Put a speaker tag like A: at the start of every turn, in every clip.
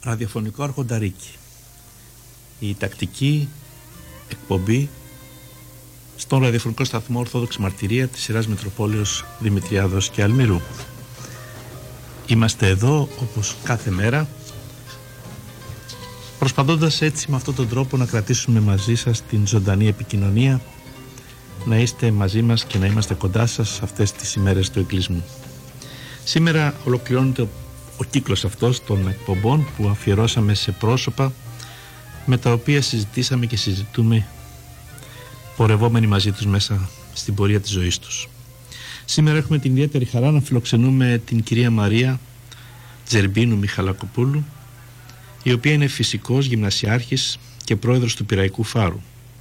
A: ραδιοφωνικό αρχονταρίκι. Η τακτική εκπομπή στον ραδιοφωνικό σταθμό Ορθόδοξη Μαρτυρία της σειράς Μητροπόλεως Δημητριάδος και Αλμυρού. Είμαστε εδώ όπως κάθε μέρα, προσπαθώντας έτσι με αυτόν τον τρόπο να κρατήσουμε μαζί σας την ζωντανή επικοινωνία, να είστε μαζί μας και να είμαστε κοντά σας αυτές τις ημέρες του Εκκλεισμού. Σήμερα ολοκληρώνεται ο κύκλος αυτός των εκπομπών που αφιερώσαμε σε πρόσωπα με τα οποία συζητήσαμε και συζητούμε πορευόμενοι μαζί τους μέσα στην πορεία της ζωής τους. Σήμερα έχουμε την ιδιαίτερη χαρά να φιλοξενούμε την κυρία Μαρία Τζερμπίνου Μιχαλακοπούλου, η οποία είναι φυσικός, γυμνασιάρχης και πρόεδρος του Πειραϊκού Φάρου.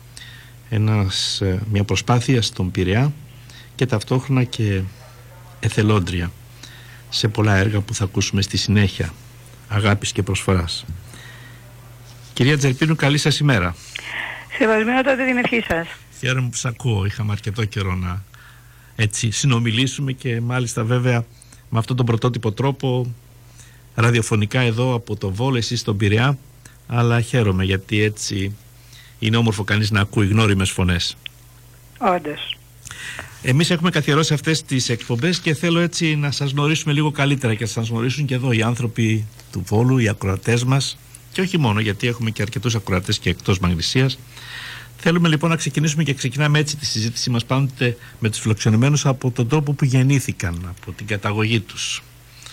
A: Μια προσπάθεια στον Πειραιά και ταυτόχρονα και εθελόντρια σε πολλά έργα που θα ακούσουμε στη συνέχεια αγάπης και προσφοράς. Κυρία Τζερπίνου, καλή σας ημέρα.
B: Σεβασμιότατη την ευχή σας.
A: Χαίρομαι που σας ακούω. Είχαμε αρκετό καιρό να έτσι συνομιλήσουμε και μάλιστα βέβαια με αυτόν τον πρωτότυπο τρόπο ραδιοφωνικά εδώ από το Βόλο, εσείς στον Πειραιά, αλλά χαίρομαι γιατί έτσι είναι όμορφο κανείς να ακούει γνώριμες φωνές.
B: Όντως.
A: Εμείς έχουμε καθιερώσει αυτές τις εκπομπές και θέλω έτσι να σας γνωρίσουμε λίγο καλύτερα και να σας γνωρίσουν και εδώ οι άνθρωποι του Βόλου, οι ακροατές μας, και όχι μόνο, γιατί έχουμε και αρκετούς ακροατές και εκτός Μαγνησίας. Θέλουμε λοιπόν να ξεκινήσουμε και ξεκινάμε έτσι τη συζήτησή μας πάντοτε με τους φιλοξενουμένους από τον τρόπο που γεννήθηκαν, από την καταγωγή τους.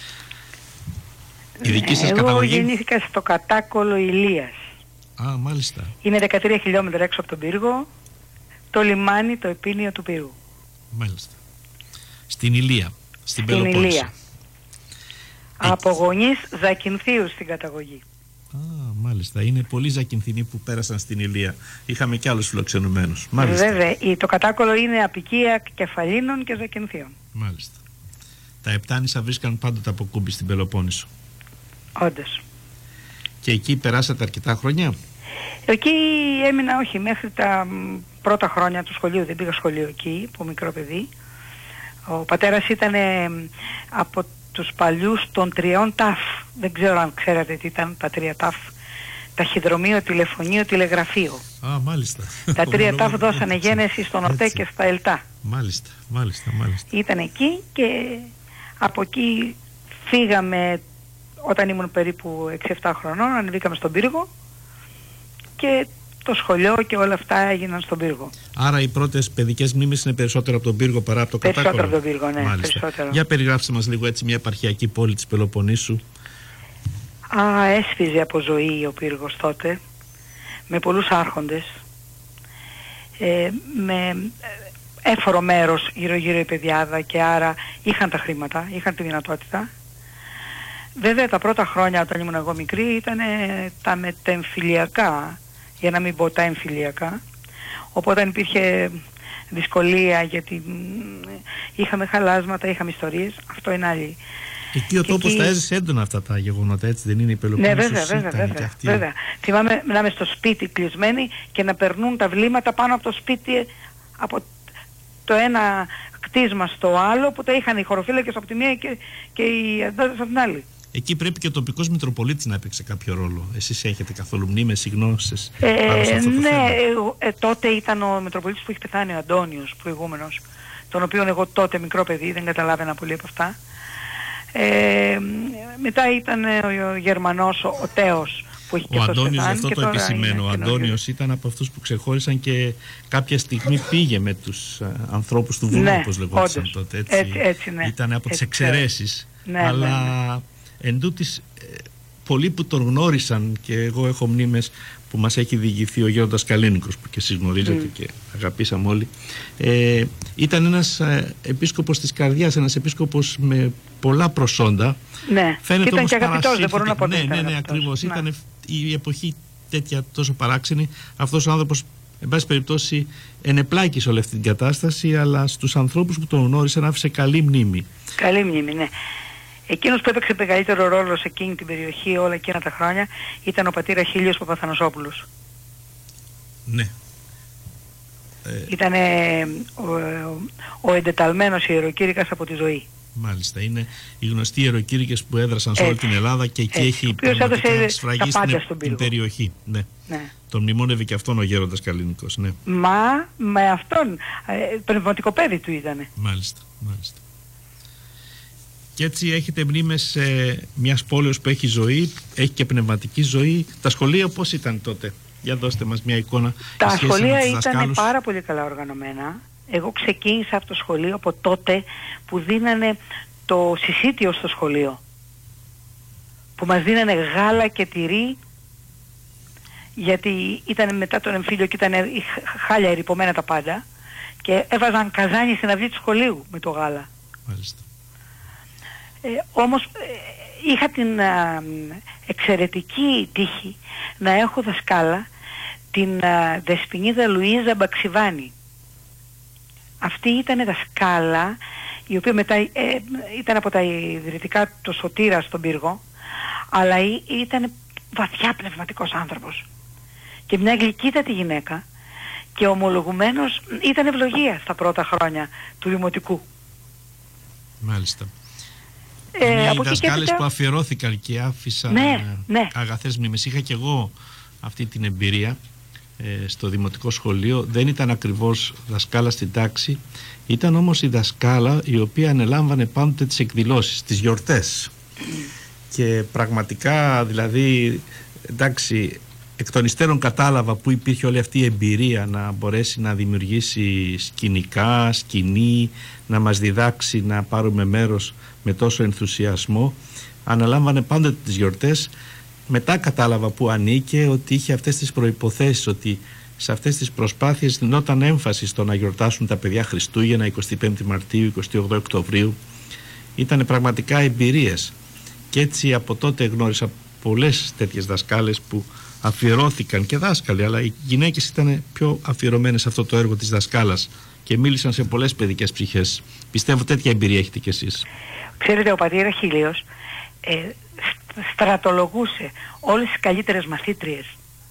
A: Η δική σας καταγωγή?
B: Εγώ γεννήθηκα στο Κατάκολο Ηλίας.
A: Α, μάλιστα.
B: Είναι 13 χιλιόμετρα έξω από τον Πύργο, το λιμάνι, το επίνιο του Πύργου.
A: Μάλιστα. Στην Ηλία, στην Πελοπόννησο.
B: Ηλία. Από γονείς Ζακυνθίου στην καταγωγή.
A: Α, μάλιστα. Είναι πολλοί Ζακυνθινοί που πέρασαν στην Ηλία. Είχαμε και άλλους φιλοξενουμένους. Μάλιστα.
B: Βέβαια. Το Κατάκολο είναι απικία Κεφαλίνων και Ζακυνθίων.
A: Μάλιστα. Τα Επτάνησα βρίσκαν πάντοτε από Κούμπη στην Πελοπόννησο.
B: Όντως.
A: Και εκεί περάσατε αρκετά χρόνια?
B: Εκεί έμεινα, όχι, μέχρι τα πρώτα χρόνια του σχολείου. Δεν πήγα σχολείο εκεί, από μικρό παιδί. Ο πατέρας ήταν από τους παλιούς των 3 ΤΑΦ. Δεν ξέρω αν ξέρατε τι ήταν τα 3 ΤΑΦ. Ταχυδρομείο, τηλεφωνείο, τηλεγραφείο.
A: Α, μάλιστα.
B: Τα 3 ΤΑΦ δώσανε γένεση στον ΟΤΕ και στα ΕΛΤΑ.
A: Μάλιστα.
B: Ήταν εκεί και από εκεί φύγαμε όταν ήμουν περίπου 6-7 χρονών, ανεβήκαμε στον Πύργο και το σχολείο και όλα αυτά έγιναν στον Πύργο.
A: Άρα οι πρώτες παιδικές μνήμες είναι περισσότερο από τον Πύργο παρά από το Κατάκολο.
B: Περισσότερο από τον Πύργο, ναι.
A: Μάλιστα.
B: Περισσότερο.
A: Για περιγράψτε μας λίγο έτσι μια επαρχιακή πόλη της Πελοποννήσου.
B: Έσφιζε από ζωή ο Πύργος τότε, με πολλούς άρχοντες, με έφορο μέρος γύρω-γύρω η παιδιάδα και άρα είχαν τα χρήματα, είχαν τη δυνατότητα. Βέβαια τα πρώτα χρόνια όταν ήμουν εγώ μικρή ήταν τα μετεμφυλιακά, για να μην πω τα εμφυλιακά, οπότε υπήρχε δυσκολία γιατί είχαμε χαλάσματα, είχαμε ιστορίες, αυτό είναι άλλη.
A: Εκεί ο τόπος τα έζησε έντονα αυτά τα γεγονότα, έτσι δεν είναι? Η Πελοπόννησος?
B: Ναι, βέβαια. Θυμάμαι να είμαι στο σπίτι κλεισμένοι και να περνούν τα βλήματα πάνω από το σπίτι, από το ένα κτίσμα στο άλλο, που τα είχαν οι χωροφύλακες από τη μία και οι αντάδες από την άλλη. Εκεί πρέπει και ο τοπικός Μητροπολίτης να έπαιξε κάποιο ρόλο. Εσείς έχετε καθόλου μνήμες ή γνώσεις πάνω σε αυτό το θέμα? Τότε ήταν ο Μητροπολίτης που είχε πεθάνει, ο Αντώνιος προηγούμενος, τον οποίον εγώ τότε μικρό παιδί δεν καταλάβαινα πολύ από αυτά. Μετά ήταν ο Γερμανός, ο Τέος, που είχε και
A: ο
B: αυτός
A: Αντώνιος, γι'
B: πεθάνει.
A: αυτό το επισημαίνω. Ο Αντώνιος ήταν από αυτούς που ξεχώρισαν και κάποια στιγμή πήγε με τους ανθρώπους του Βουλού, όπως λεγόταν τότε. Έτσι, ναι. Ήταν από τις εξαιρέσεις. Ναι, αλλά εντούτοις πολλοί που τον γνώρισαν, και εγώ έχω μνήμες που μας έχει διηγηθεί ο Γέροντας Καλίνικος, που και εσείς γνωρίζετε και αγαπήσαμε όλοι, ήταν ένας επίσκοπος της καρδιάς, ένας επίσκοπος με πολλά προσόντα. Ναι, φαίνεται ήταν και αγαπητός, δεν μπορώ να πω. Ναι, ακριβώς. Ήταν η εποχή τέτοια τόσο παράξενη. Αυτός ο άνθρωπος, εν πάση περιπτώσει, ενεπλάκησε όλη αυτή την κατάσταση, αλλά στους ανθρώπους που τον γνώρισαν άφησε καλή μνήμη. Καλή μνήμη, ναι. Εκείνος που έπαιξε μεγαλύτερο ρόλο σε εκείνη την περιοχή όλα εκείνα τα χρόνια ήταν ο πατήρ Αχίλιος Παπαθανασόπουλος. Ναι. Ήταν ο εντεταλμένος ιεροκήρυκας από τη ζωή. Μάλιστα, είναι οι γνωστοί ιεροκήρυκες που έδρασαν σε όλη την Ελλάδα και εκεί έχει πραγματικά σφραγίσει την περιοχή. Ναι. Ναι. Τον μνημόνευε και αυτόν ο γέροντας Καλλινικός. Ναι.
B: Μα με αυτόν πνευματικό παιδί του ήτανε.
A: Μάλιστα, μάλιστα. Και έτσι έχετε μνήμες μιας πόλεως που έχει ζωή, έχει και πνευματική ζωή. Τα σχολεία πώς ήταν τότε? Για δώστε μας μια εικόνα.
B: Τα σχολεία ήταν πάρα πολύ καλά οργανωμένα. Εγώ ξεκίνησα από το σχολείο από τότε που δίνανε το συσίτιο στο σχολείο. Που μας δίνανε γάλα και τυρί, γιατί ήταν μετά τον εμφύλιο και ήταν χάλια ερειπωμένα τα πάντα, και έβαζαν καζάνι στην αυλή του σχολείου με το γάλα.
A: Μάλιστα.
B: Όμως είχα την εξαιρετική τύχη να έχω δασκάλα την Δεσποινίδα Λουίζα Μπαξιβάνη. Αυτή ήταν δασκάλα, η οποία μετά ήταν από τα ιδρυτικά του Σωτήρα στον Πύργο, αλλά ήταν βαθιά πνευματικός άνθρωπος και μια γλυκύτατη γυναίκα, και ομολογουμένως ήταν ευλογία στα πρώτα χρόνια του δημοτικού.
A: Μάλιστα. Οι δασκάλες που αφιερώθηκαν και άφησαν αγαθές μνήμες. Είχα και εγώ αυτή την εμπειρία στο δημοτικό σχολείο. Δεν ήταν ακριβώς δασκάλα στην τάξη, ήταν όμως η δασκάλα η οποία ανελάμβανε πάντοτε τις εκδηλώσεις, τις γιορτές. Και πραγματικά, δηλαδή, εντάξει, εκ των υστέρων κατάλαβα που υπήρχε όλη αυτή η εμπειρία να μπορέσει να δημιουργήσει σκηνικά, σκηνή, να μας διδάξει να πάρουμε μέρος με τόσο ενθουσιασμό. Αναλάμβανε πάντοτε τις γιορτές. Μετά κατάλαβα που ανήκε, ότι είχε αυτές τις προϋποθέσεις, ότι σε αυτές τις προσπάθειες δινόταν έμφαση στο να γιορτάσουν τα παιδιά Χριστούγεννα, 25η Μαρτίου, 28 Οκτωβρίου. Ήτανε πραγματικά εμπειρίες. Και έτσι από τότε γνώρισα πολλές τέτοιες δασκάλες που αφιερώθηκαν, και δάσκαλοι, αλλά οι γυναίκες ήταν πιο αφιερωμένες σε αυτό το έργο της δασκάλας και μίλησαν σε πολλές παιδικές ψυχές. Πιστεύω τέτοια εμπειρία έχετε κι εσείς.
B: Ξέρετε, ο πατήρ Αχίλιος στρατολογούσε όλες τις καλύτερες μαθήτριες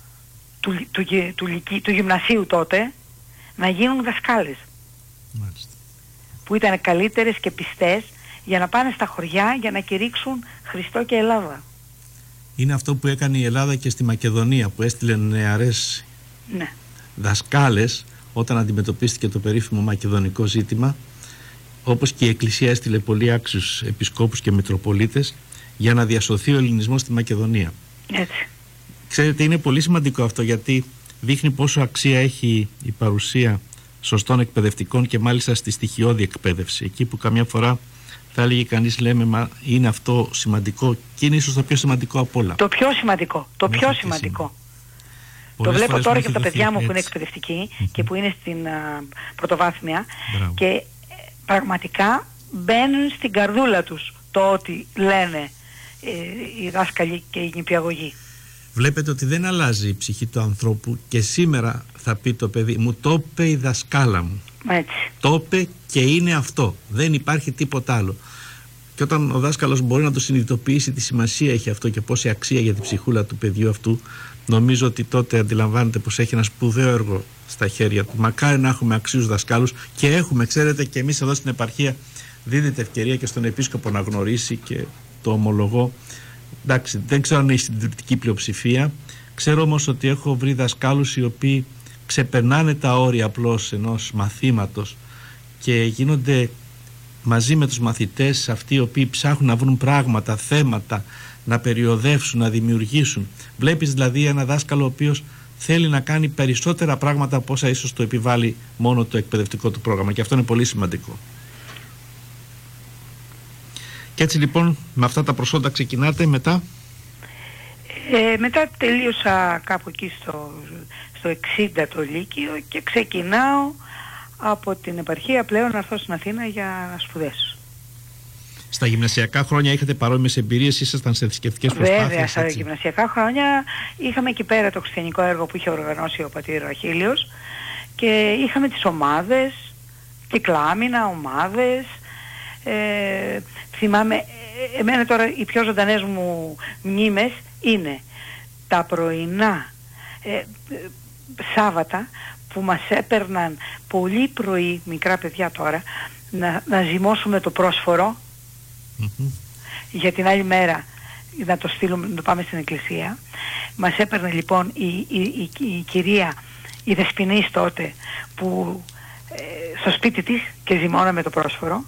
B: του γυμνασίου τότε να γίνουν δασκάλες.
A: Μάλιστα.
B: Που ήταν καλύτερες και πιστές για να πάνε στα χωριά για να κηρύξουν Χριστό και Ελλάδα.
A: Είναι αυτό που έκανε η Ελλάδα και στη Μακεδονία, που έστειλε νεαρές δασκάλες όταν αντιμετωπίστηκε το περίφημο μακεδονικό ζήτημα, όπως και η Εκκλησία έστειλε πολύ άξιους επισκόπους και μητροπολίτες για να διασωθεί ο ελληνισμός στη Μακεδονία.
B: Έτσι.
A: Ξέρετε, είναι πολύ σημαντικό αυτό, γιατί δείχνει πόσο αξία έχει η παρουσία σωστών εκπαιδευτικών και μάλιστα στη στοιχειώδη εκπαίδευση. Εκεί που καμιά φορά θα έλεγε κανείς, λέμε, μα είναι αυτό σημαντικό, και είναι ίσως το πιο σημαντικό από όλα.
B: Το πιο σημαντικό. Το πιο σημαντικό. Το βλέπω τώρα και από τα παιδιά μου που είναι εκπαιδευτικοί και που είναι στην πρωτοβάθμια. Μπράβο. Και πραγματικά μπαίνουν στην καρδούλα τους το ότι λένε οι δάσκαλοι και οι νηπιαγωγοί.
A: Βλέπετε ότι δεν αλλάζει η ψυχή του ανθρώπου, και σήμερα θα πει το παιδί, μου το είπε η δασκάλα μου.
B: Έτσι.
A: Το είπε και είναι αυτό. Δεν υπάρχει τίποτα άλλο. Και όταν ο δάσκαλος μπορεί να το συνειδητοποιήσει τι σημασία έχει αυτό και πόση αξία για την ψυχούλα του παιδιού αυτού, νομίζω ότι τότε αντιλαμβάνεται πως έχει ένα σπουδαίο έργο στα χέρια του. Μακάρι να έχουμε αξίους δασκάλους, και έχουμε, ξέρετε, και εμείς εδώ στην επαρχία δίδεται ευκαιρία και στον επίσκοπο να γνωρίσει, και το ομολογώ. Εντάξει, δεν ξέρω αν είναι η συντριπτική πλειοψηφία. Ξέρω όμως ότι έχω βρει δασκάλους οι οποίοι ξεπερνάνε τα όρια απλώς ενός μαθήματος και γίνονται μαζί με τους μαθητές αυτοί οι οποίοι ψάχνουν να βρουν πράγματα, θέματα, να περιοδεύσουν, να δημιουργήσουν. Βλέπεις δηλαδή ένα δάσκαλο ο οποίος θέλει να κάνει περισσότερα πράγματα από όσα ίσως το επιβάλλει μόνο το εκπαιδευτικό του πρόγραμμα, και αυτό είναι πολύ σημαντικό. Και έτσι λοιπόν με αυτά τα προσόντα ξεκινάτε, μετά?
B: Μετά τελείωσα κάπου εκεί στο 60 το Λύκειο και ξεκινάω από την επαρχία πλέον να έρθω στην Αθήνα για σπουδές.
A: Στα γυμνασιακά χρόνια είχατε παρόμοιες εμπειρίες, ήσασταν σε θρησκευτικές προσπάθειες?
B: Βέβαια, στα γυμνασιακά χρόνια είχαμε εκεί πέρα το χριστιανικό έργο που είχε οργανώσει ο πατήρ Αχίλιος, και είχαμε τις ομάδες, κυκλάμινα, ομάδες. Θυμάμαι, εμένα τώρα οι πιο ζωντανές μου μνήμες είναι τα πρωινά Σάββατα που μας έπαιρναν πολύ πρωί, μικρά παιδιά τώρα, να ζυμώσουμε το πρόσφορο για την άλλη μέρα να το στείλουμε, να το πάμε στην εκκλησία. Μας έπαιρνε λοιπόν η κυρία, η Δεσποινής τότε, που στο σπίτι της και ζυμώναμε το πρόσφορο,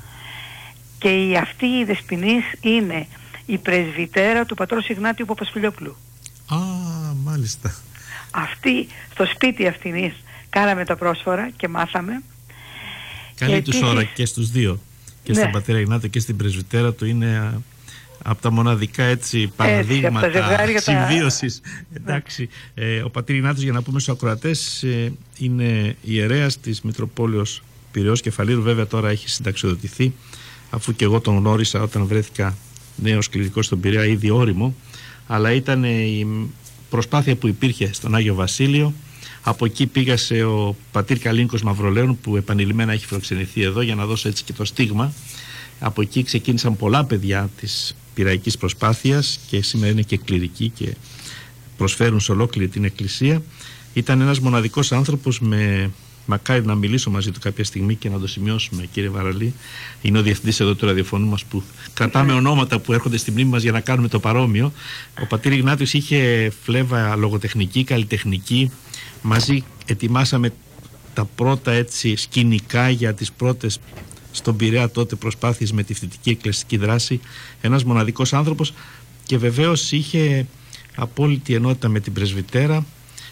B: και αυτή η Δεσποινής είναι η πρεσβυτέρα του πατρός Ιγνάτιου Παπασφιλιόπουλου.
A: Α, μάλιστα.
B: Αυτή, στο σπίτι αυτής κάναμε τα πρόσφορα και μάθαμε.
A: Καλή τους ώρα και στους δύο, και στον πατέρα Ιγνάτιο και στην πρεσβυτέρα του. Είναι από τα μοναδικά έτσι παραδείγματα συμβίωσης. Εντάξει, ο πατήρ Ιγνάτιος, για να πούμε στους ακροατές, είναι ιερέας της Μητροπόλεως Πειραιώς Κεφαλήρου. Βέβαια τώρα έχει συνταξιοδοτηθεί, αφού και εγώ τον γνώρισα όταν βρέθηκα νέος κληρικός στον Πειραιά, ήδη όριμο, αλλά ήταν η προσπάθεια που υπήρχε στον Άγιο Βασίλειο. Από εκεί πήγασε ο πατήρ Καλίνικος Μαυρολέων, που επανειλημμένα έχει φιλοξενηθεί εδώ, για να δώσω έτσι και το στίγμα. Από εκεί ξεκίνησαν πολλά παιδιά της πειραϊκής προσπάθειας και σήμερα είναι και κληρικοί και προσφέρουν σε ολόκληρη την Εκκλησία. Ήταν ένας μοναδικός άνθρωπος, μακάρι να μιλήσω μαζί του κάποια στιγμή και να το σημειώσουμε, κύριε Βαραλή. Είναι ο διευθυντής εδώ του ραδιοφωνού μας, που κρατάμε ονόματα που έρχονται στη μνήμη μας για να κάνουμε το παρόμοιο. Ο πατήρ Ιγνάτιος είχε φλέβα λογοτεχνική, καλλιτεχνική. Μαζί ετοιμάσαμε τα πρώτα έτσι σκηνικά για τις πρώτες στον Πειραιά τότε προσπάθειες με τη φοιτητική εκκλησιαστική δράση. Ένας μοναδικός άνθρωπος, και βεβαίως είχε απόλυτη ενότητα με την πρεσβυτέρα,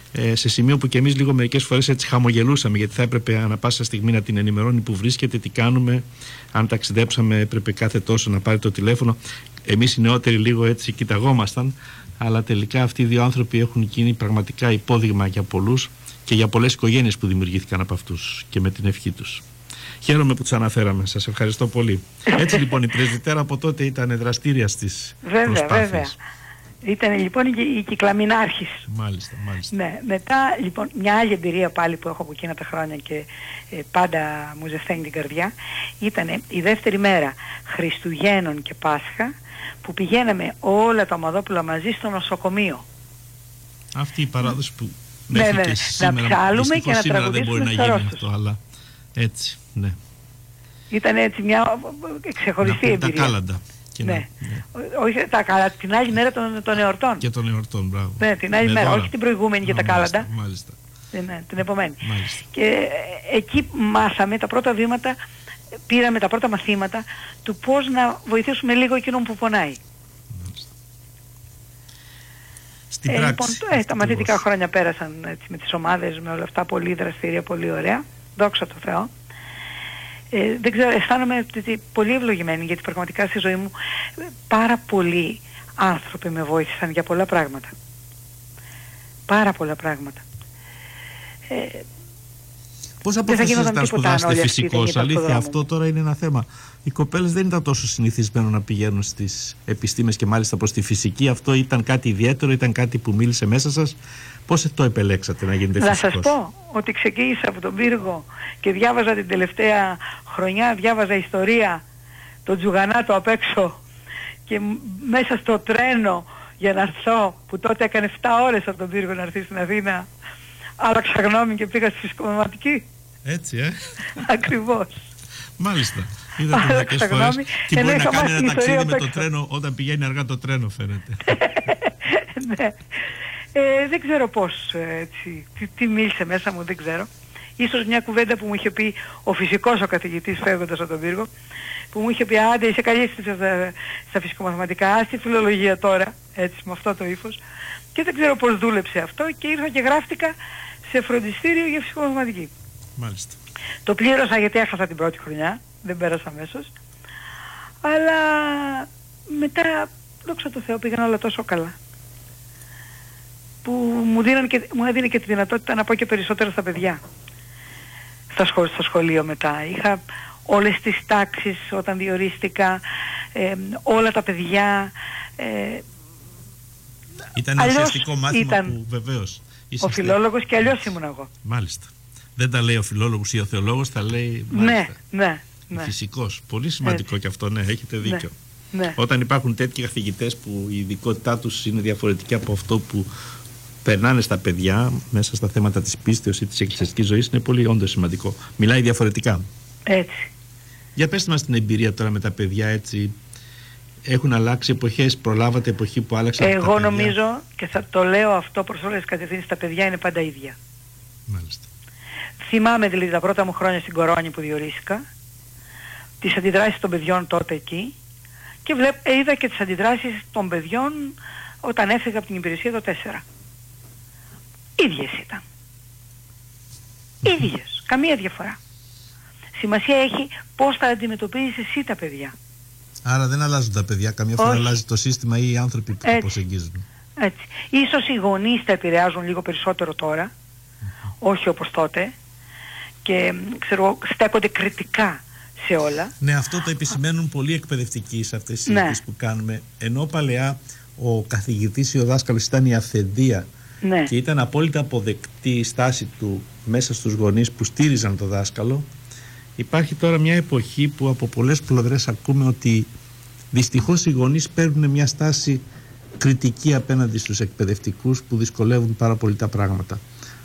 A: σε σημείο που και εμείς λίγο μερικές φορές έτσι χαμογελούσαμε, γιατί θα έπρεπε ανά πάσα στιγμή να την ενημερώνει που βρίσκεται, τι κάνουμε. Αν ταξιδέψαμε έπρεπε κάθε τόσο να πάρει το τηλέφωνο. Εμείς οι νεότεροι λίγο έτσι κοιταγόμασταν, αλλά τελικά αυτοί οι δύο άνθρωποι έχουν γίνει πραγματικά υπόδειγμα για πολλούς και για πολλές οικογένειες που δημιουργήθηκαν από αυτούς και με την ευχή τους. Χαίρομαι που τους αναφέραμε. Σας ευχαριστώ πολύ. Έτσι λοιπόν η πρεσβυτέρα από τότε ήταν δραστήρια στις προσπάθειες. Βέβαια.
B: Ήταν λοιπόν η κυκλαμινάρχης.
A: Μάλιστα.
B: Ναι, μετά λοιπόν μια άλλη εμπειρία πάλι που έχω από εκείνα τα χρόνια και πάντα μου ζεσταίνει την καρδιά, ήταν η δεύτερη μέρα Χριστουγέννων και Πάσχα, που πηγαίναμε όλα τα ομαδόπουλα μαζί στο νοσοκομείο. Αυτή η παράδοση που μέχρι και σήμερα, να ψάλουμε και να τραγουδήσουμε, δεν μπορεί να γίνει αυτό, αλλά έτσι, ναι. Ήταν έτσι μια ξεχωριστή εμπειρία. Τα κάλαντα. Ναι. Όχι τα κάλαντα, την άλλη μέρα των εορτών. Και των εορτών, μπράβο. Ναι, την άλλη μέρα, όχι την προηγούμενη για τα κάλαντα. Μάλιστα. Ναι, την επομένη. Μάλιστα. Και εκεί μάθαμε τα πρώτα βήματα, πήραμε τα πρώτα μαθήματα του πώς να βοηθήσουμε λίγο εκείνον που πονάει. Στην πράξη. Λοιπόν, τα μαθητικά χρόνια πέρασαν έτσι, με τις ομάδες, με όλα αυτά, πολύ δραστήρια, πολύ ωραία. Δόξα τω Θεώ. Δεν ξέρω, αισθάνομαι πολύ ευλογημένη, γιατί πραγματικά στη ζωή μου πάρα πολλοί άνθρωποι με βοήθησαν για πολλά πράγματα. Πάρα πολλά πράγματα. Πώς αποφασίσατε να σπουδάσετε φυσικός? Αλήθεια, αυτό τώρα είναι ένα θέμα. Οι κοπέλες δεν ήταν τόσο συνηθισμένοι να πηγαίνουν στις επιστήμες και μάλιστα προς τη φυσική. Αυτό ήταν κάτι ιδιαίτερο, ήταν κάτι που μίλησε μέσα σας. Πώς το επελέξατε να γίνετε φυσικός? Να σας πω ότι ξεκίνησα από τον πύργο και διάβαζα την τελευταία χρονιά, διάβαζα ιστορία, τον Τζουγανάτο απ' έξω, και μέσα στο τρένο για να έρθω, που τότε έκανε 7 ώρες από τον πύργο να έρθει στην Αθήνα, άλλαξα γνώμη και πήγα στη φυσικομαθηματική. Έτσι, Ακριβώς. Μάλιστα. Είδατε μερικές φορές τι μπορεί να κάνει ένα ταξίδι με το τρένο όταν πηγαίνει αργά το τρένο, φαίνεται. Ναι. Δεν ξέρω πώς, έτσι, τι μίλησε μέσα μου, δεν ξέρω. Ίσως μια κουβέντα που μου είχε πει ο φυσικός ο καθηγητής φεύγοντας από τον πύργο, που μου είχε πει άντε είσαι καλή στα φυσικομαθηματικά, στη φιλολογία τώρα, έτσι με αυτό το ύφος. Και δεν ξέρω πώς δούλεψε αυτό και ήρθα και γράφτηκα σε φροντιστήριο για φυσικομαθηματική. Μάλιστα. Το πλήρωσα γιατί έχασα την πρώτη χρονιά, δεν πέρασα αμέσως. Αλλά μετά, δόξα τω Θεώ, πήγαν όλα τόσο καλά, που μου έδινε και τη δυνατότητα να πω και περισσότερο στα παιδιά. Στο σχολείο μετά. Είχα όλες τις τάξεις όταν διορίστηκα, όλα τα παιδιά. Ήταν ουσιαστικό μάθημα που βεβαίως είσαστε... Ο φιλόλογος και αλλιώς ήμουν εγώ. Μάλιστα. Δεν τα λέει ο φιλόλογος ή ο θεολόγος, τα λέει μάλιστα. Ναι. Φυσικός. Πολύ σημαντικό και αυτό, ναι, έχετε δίκιο. Ναι. Όταν υπάρχουν τέτοιοι καθηγητές που η ειδικότητά τους είναι διαφορετική από αυτό που περνάνε στα παιδιά μέσα στα θέματα της πίστεως ή της εκκλησιαστικής ζωής, είναι πολύ όντως σημαντικό. Μιλάει διαφορετικά. Έτσι. Για πέστε μας την εμπειρία τώρα με τα παιδιά, έτσι,
A: έχουν αλλάξει εποχές, προλάβατε εποχή που άλλαξαν?
B: Εγώ νομίζω, και θα το λέω αυτό προς όλες τις κατευθύνσεις, τα παιδιά είναι πάντα ίδια.
A: Μάλιστα.
B: Θυμάμαι δηλαδή τα πρώτα μου χρόνια στην Κορώνη που διορίστηκα, τις αντιδράσεις των παιδιών τότε εκεί, και είδα και τις αντιδράσεις των παιδιών όταν έφυγα από την υπηρεσία το 4. Ίδιες ήταν. Ίδιες. Καμία διαφορά. Σημασία έχει πώς θα αντιμετωπίζεις εσύ τα παιδιά.
A: Άρα δεν αλλάζουν τα παιδιά, καμιά φορά αλλάζει το σύστημα ή οι άνθρωποι που τα προσεγγίζουν.
B: Έτσι. Ίσως οι γονείς τα επηρεάζουν λίγο περισσότερο τώρα, όχι όπως τότε, και ξέρω, στέκονται κριτικά σε όλα.
A: Ναι, αυτό το επισημαίνουν πολλοί εκπαιδευτικοί σε αυτές τις συζητήσεις που κάνουμε. Ενώ παλαιά ο καθηγητής ή ο δάσκαλος ήταν η αυθεντία, και ήταν απόλυτα αποδεκτή η στάση του μέσα στους γονείς που στήριζαν το δάσκαλο. Υπάρχει τώρα μια εποχή που από πολλές πλευρές ακούμε ότι δυστυχώς οι γονείς παίρνουν μια στάση κριτική απέναντι στους εκπαιδευτικούς που δυσκολεύουν πάρα πολύ τα πράγματα.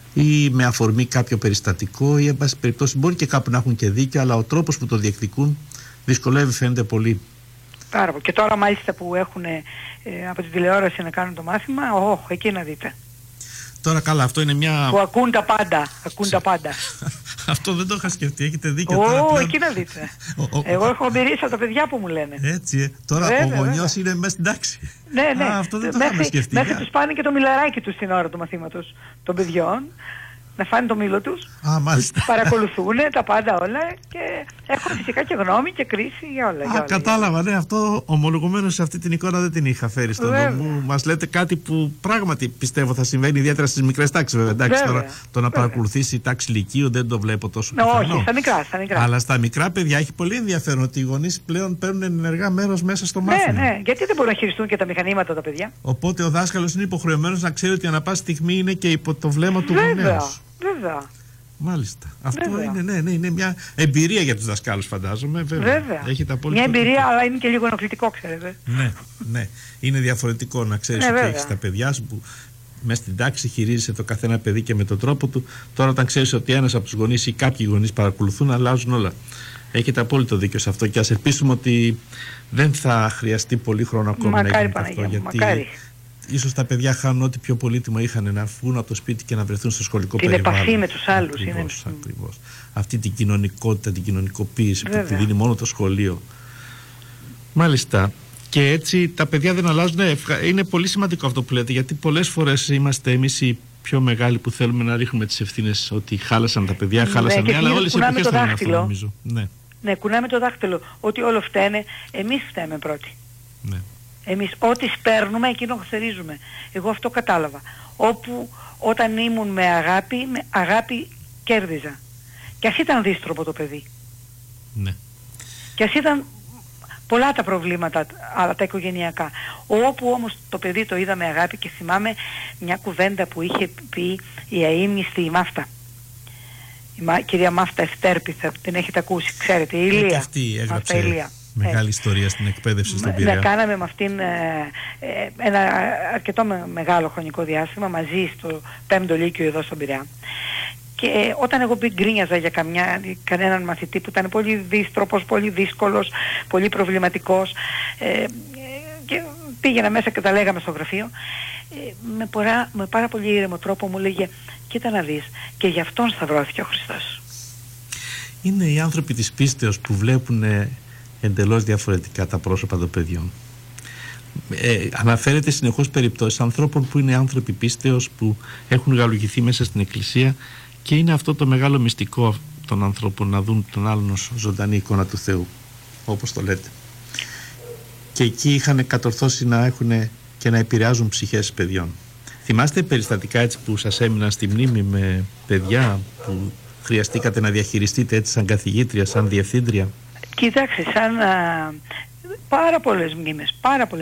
A: Ή με αφορμή κάποιο περιστατικό, ή εν πάση περιπτώσει μπορεί και κάπου να έχουν και δίκιο, αλλά ο τρόπος που το διεκδικούν δυσκολεύει, φαίνεται, πολύ.
B: Πάρα πολύ. Και τώρα μάλιστα που έχουν από την τηλεόραση να κάνουν το μάθημα, εκεί να δείτε.
A: Τώρα καλά, αυτό είναι μια...
B: Που ακούν τα πάντα. Τα πάντα.
A: Αυτό δεν το είχα σκεφτεί, έχετε δίκιο.
B: Εκεί να δείτε. Εγώ έχω εμπειρίες από τα παιδιά που μου λένε.
A: Έτσι, τώρα ο γονιός είναι μέσα στην τάξη.
B: Ναι.
A: Αυτό δεν το είχαμε σκεφτεί.
B: Μέχρι τους πάνε και το μιλαράκι τους στην ώρα του μαθήματος των παιδιών. Να φάνε το μήλο τους. Παρακολουθούν τα πάντα όλα και έχουν φυσικά και γνώμη και κρίση για όλα.
A: Κατάλαβα, ναι, αυτό ομολογουμένως σε αυτή την εικόνα δεν την είχα φέρει στο νου μου. Μας λέτε κάτι που πράγματι πιστεύω θα συμβαίνει, ιδιαίτερα στις μικρές τάξεις, βέβαια. Εντάξει, τώρα το να παρακολουθήσει η τάξη λυκείου δεν το βλέπω τόσο πιθανό.
B: Όχι, στα μικρά.
A: Αλλά στα μικρά παιδιά έχει πολύ ενδιαφέρον ότι οι γονείς πλέον παίρνουν ενεργά μέρος μέσα στο μάθημα.
B: Ναι, γιατί δεν μπορούν να χειριστούν και τα μηχανήματα τα παιδιά.
A: Οπότε ο δάσκαλος είναι υποχρεωμένος να ξέρει ότι ανά πάση στιγμή είναι και υπό το βλέμμα του γονέου.
B: Βέβαια.
A: Μάλιστα. Αυτό είναι μια εμπειρία για τους δασκάλους, φαντάζομαι.
B: Βέβαια. Μια εμπειρία, αλλά είναι και λίγο ενοχλητικό, ξέρετε.
A: Ναι. Είναι διαφορετικό να ξέρεις ότι έχεις τα παιδιά σου που μέσα στην τάξη χειρίζεσαι το καθένα παιδί και με τον τρόπο του. Τώρα, όταν ξέρεις ότι ένας από τους γονείς ή κάποιοι γονείς παρακολουθούν, αλλάζουν όλα. Έχετε απόλυτο δίκιο σε αυτό και ας ελπίσουμε ότι δεν θα χρειαστεί πολύ χρόνο ακόμα να γίνει αυτό. Γιατί ίσως τα παιδιά χάνουν ό,τι πιο πολύτιμο είχαν, να βγουν από το σπίτι και να βρεθούν στο σχολικό περιβάλλον.
B: Την επαφή με τους άλλους.
A: Ακριβώς. Αυτή την κοινωνικότητα, την κοινωνικοποίηση που τη δίνει μόνο το σχολείο. Μάλιστα. Και έτσι τα παιδιά δεν αλλάζουν. Είναι πολύ σημαντικό αυτό που λέτε, γιατί πολλές φορές είμαστε εμείς οι πιο μεγάλοι που θέλουμε να ρίχνουμε τις ευθύνες ότι χάλασαν τα παιδιά, χάλασαν αλλά όλες οι εποχές θα είναι αυτό, νομίζω.
B: Ναι, κουνάμε το δάχτυλο ότι όλο φταίνε, εμείς φταίμε πρώτοι.
A: Ναι.
B: Εμείς ό,τι σπέρνουμε εκείνο θερίζουμε. Εγώ αυτό κατάλαβα. Όταν ήμουν με αγάπη κέρδιζα. Και ας ήταν δύστροπο το παιδί.
A: Ναι.
B: Και ας ήταν πολλά τα προβλήματα, αλλά τα οικογενειακά. Όπου όμως το παιδί το είδα με αγάπη, και θυμάμαι μια κουβέντα που είχε πει η αείμνηστη η Μάφτα. Η κυρία Μάφτα Ευτέρπη, την έχετε ακούσει, ξέρετε, η Ηλία.
A: Και αυτή έγραψε μεγάλη ιστορία στην εκπαίδευση στον Πειραιά.
B: Κάναμε με αυτήν ένα αρκετό μεγάλο χρονικό διάστημα μαζί στο 5ο Λύκειο εδώ στον Πειραιά. Και όταν εγώ γκρίνιαζα για κανέναν μαθητή που ήταν πολύ δύστροπος, πολύ δύσκολος, πολύ προβληματικός, και πήγαινα μέσα και τα λέγαμε στο γραφείο, με πάρα πολύ ήρεμο τρόπο μου λέγε, κοίτα να δεις, και γι' αυτόν σταυρώθηκε ο Χριστός.
A: Είναι οι άνθρωποι της πίστεως που βλέπουν εντελώς διαφορετικά τα πρόσωπα των παιδιών. Αναφέρεται συνεχώς περιπτώσεις ανθρώπων που είναι άνθρωποι πίστεως, που έχουν γαλουχηθεί μέσα στην Εκκλησία, και είναι αυτό το μεγάλο μυστικό των ανθρώπων, να δουν τον άλλον ως ζωντανή εικόνα του Θεού, όπως το λέτε. Και εκεί είχαν κατορθώσει να έχουν και να επηρεάζουν ψυχές παιδιών. Θυμάστε περιστατικά έτσι που σας έμειναν στη μνήμη με παιδιά που χρειαστήκατε να διαχειριστείτε έτσι σαν καθηγήτρια, σαν διευθύντρια?
B: Κοίταξε, πάρα πολλές μνήμες.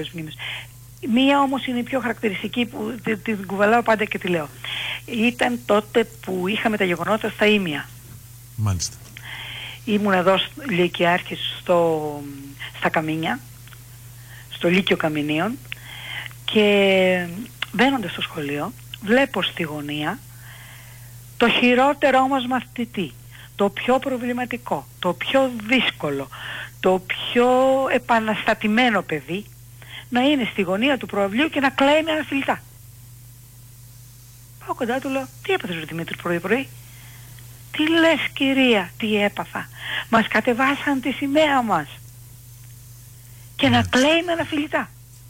B: Μία όμως είναι η πιο χαρακτηριστική που την κουβαλάω πάντα και τη λέω. Ήταν τότε που είχαμε τα γεγονότα στα Ήμια.
A: Μάλιστα.
B: Ήμουν εδώ λυκειάρχης στα Καμίνια, στο Λύκειο Καμινίων, και μπαίνοντας στο σχολείο βλέπω στη γωνία το χειρότερο όμως μαθητή, το πιο προβληματικό, το πιο δύσκολο, το πιο επαναστατημένο παιδί να είναι στη γωνία του προαυλίου και να κλαίει με αναφιλητά. Πάω κοντά του, λέω, τι έπαθες ρε Δημήτρη πρωί-πρωί? Τι λες κυρία, τι έπαθα? Μας κατεβάσαν τη σημαία μας. Και να κλαίει με αναφιλητά.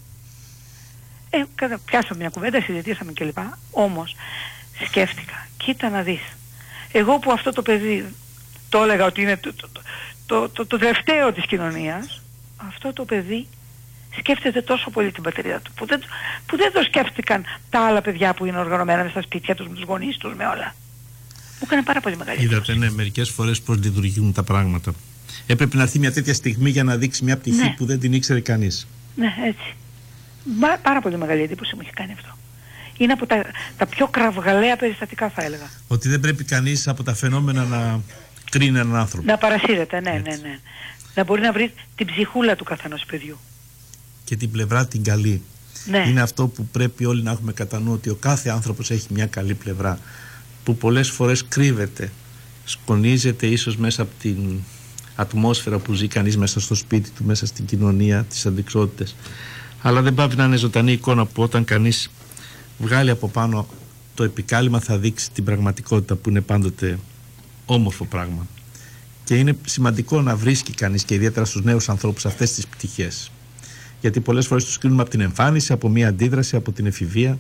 B: Πιάσαμε μια κουβέντα, συζητήσαμε κλπ. Όμως σκέφτηκα, κοίτα να δεις. Εγώ που αυτό το παιδί το έλεγα ότι είναι το τελευταίο της κοινωνίας, αυτό το παιδί σκέφτεται τόσο πολύ την πατρίδα του που δεν το σκέφτηκαν τα άλλα παιδιά που είναι οργανωμένα μέσα στα σπίτια τους, με τους γονείς τους, με όλα. Μου έκανε πάρα πολύ μεγάλη εντύπωση.
A: Είδατε, ναι, μερικές φορές πώς λειτουργούν τα πράγματα. Έπρεπε να έρθει μια τέτοια στιγμή για να δείξει μια πτυχή, ναι, που δεν την ήξερε κανείς.
B: Ναι, έτσι. Πάρα πολύ μεγάλη εντύπωση μου έχει κάνει αυτό. Είναι από τα πιο κραυγαλαία περιστατικά, θα έλεγα. Ότι
A: δεν πρέπει κανείς από τα φαινόμενα να κρίνει έναν άνθρωπο.
B: Να παρασύρεται, ναι. Να μπορεί να βρει την ψυχούλα του καθενός παιδιού.
A: Και την πλευρά την καλή. Ναι. Είναι αυτό που πρέπει όλοι να έχουμε κατά νου, ότι ο κάθε άνθρωπος έχει μια καλή πλευρά, που πολλές φορές κρύβεται, σκονίζεται ίσως μέσα από την ατμόσφαιρα που ζει κανείς μέσα στο σπίτι του, μέσα στην κοινωνία, τις αντικσότητες. Αλλά δεν πάβει να είναι ζωντανή εικόνα που όταν κανείς βγάλει από πάνω το επικάλυμα θα δείξει την πραγματικότητα, που είναι πάντοτε όμορφο πράγμα. Και είναι σημαντικό να βρίσκει κανείς, και ιδιαίτερα στους νέους ανθρώπους, αυτές τις πτυχές. Γιατί πολλές φορές τους κρίνουμε από την εμφάνιση, από μια αντίδραση, από την εφηβεία,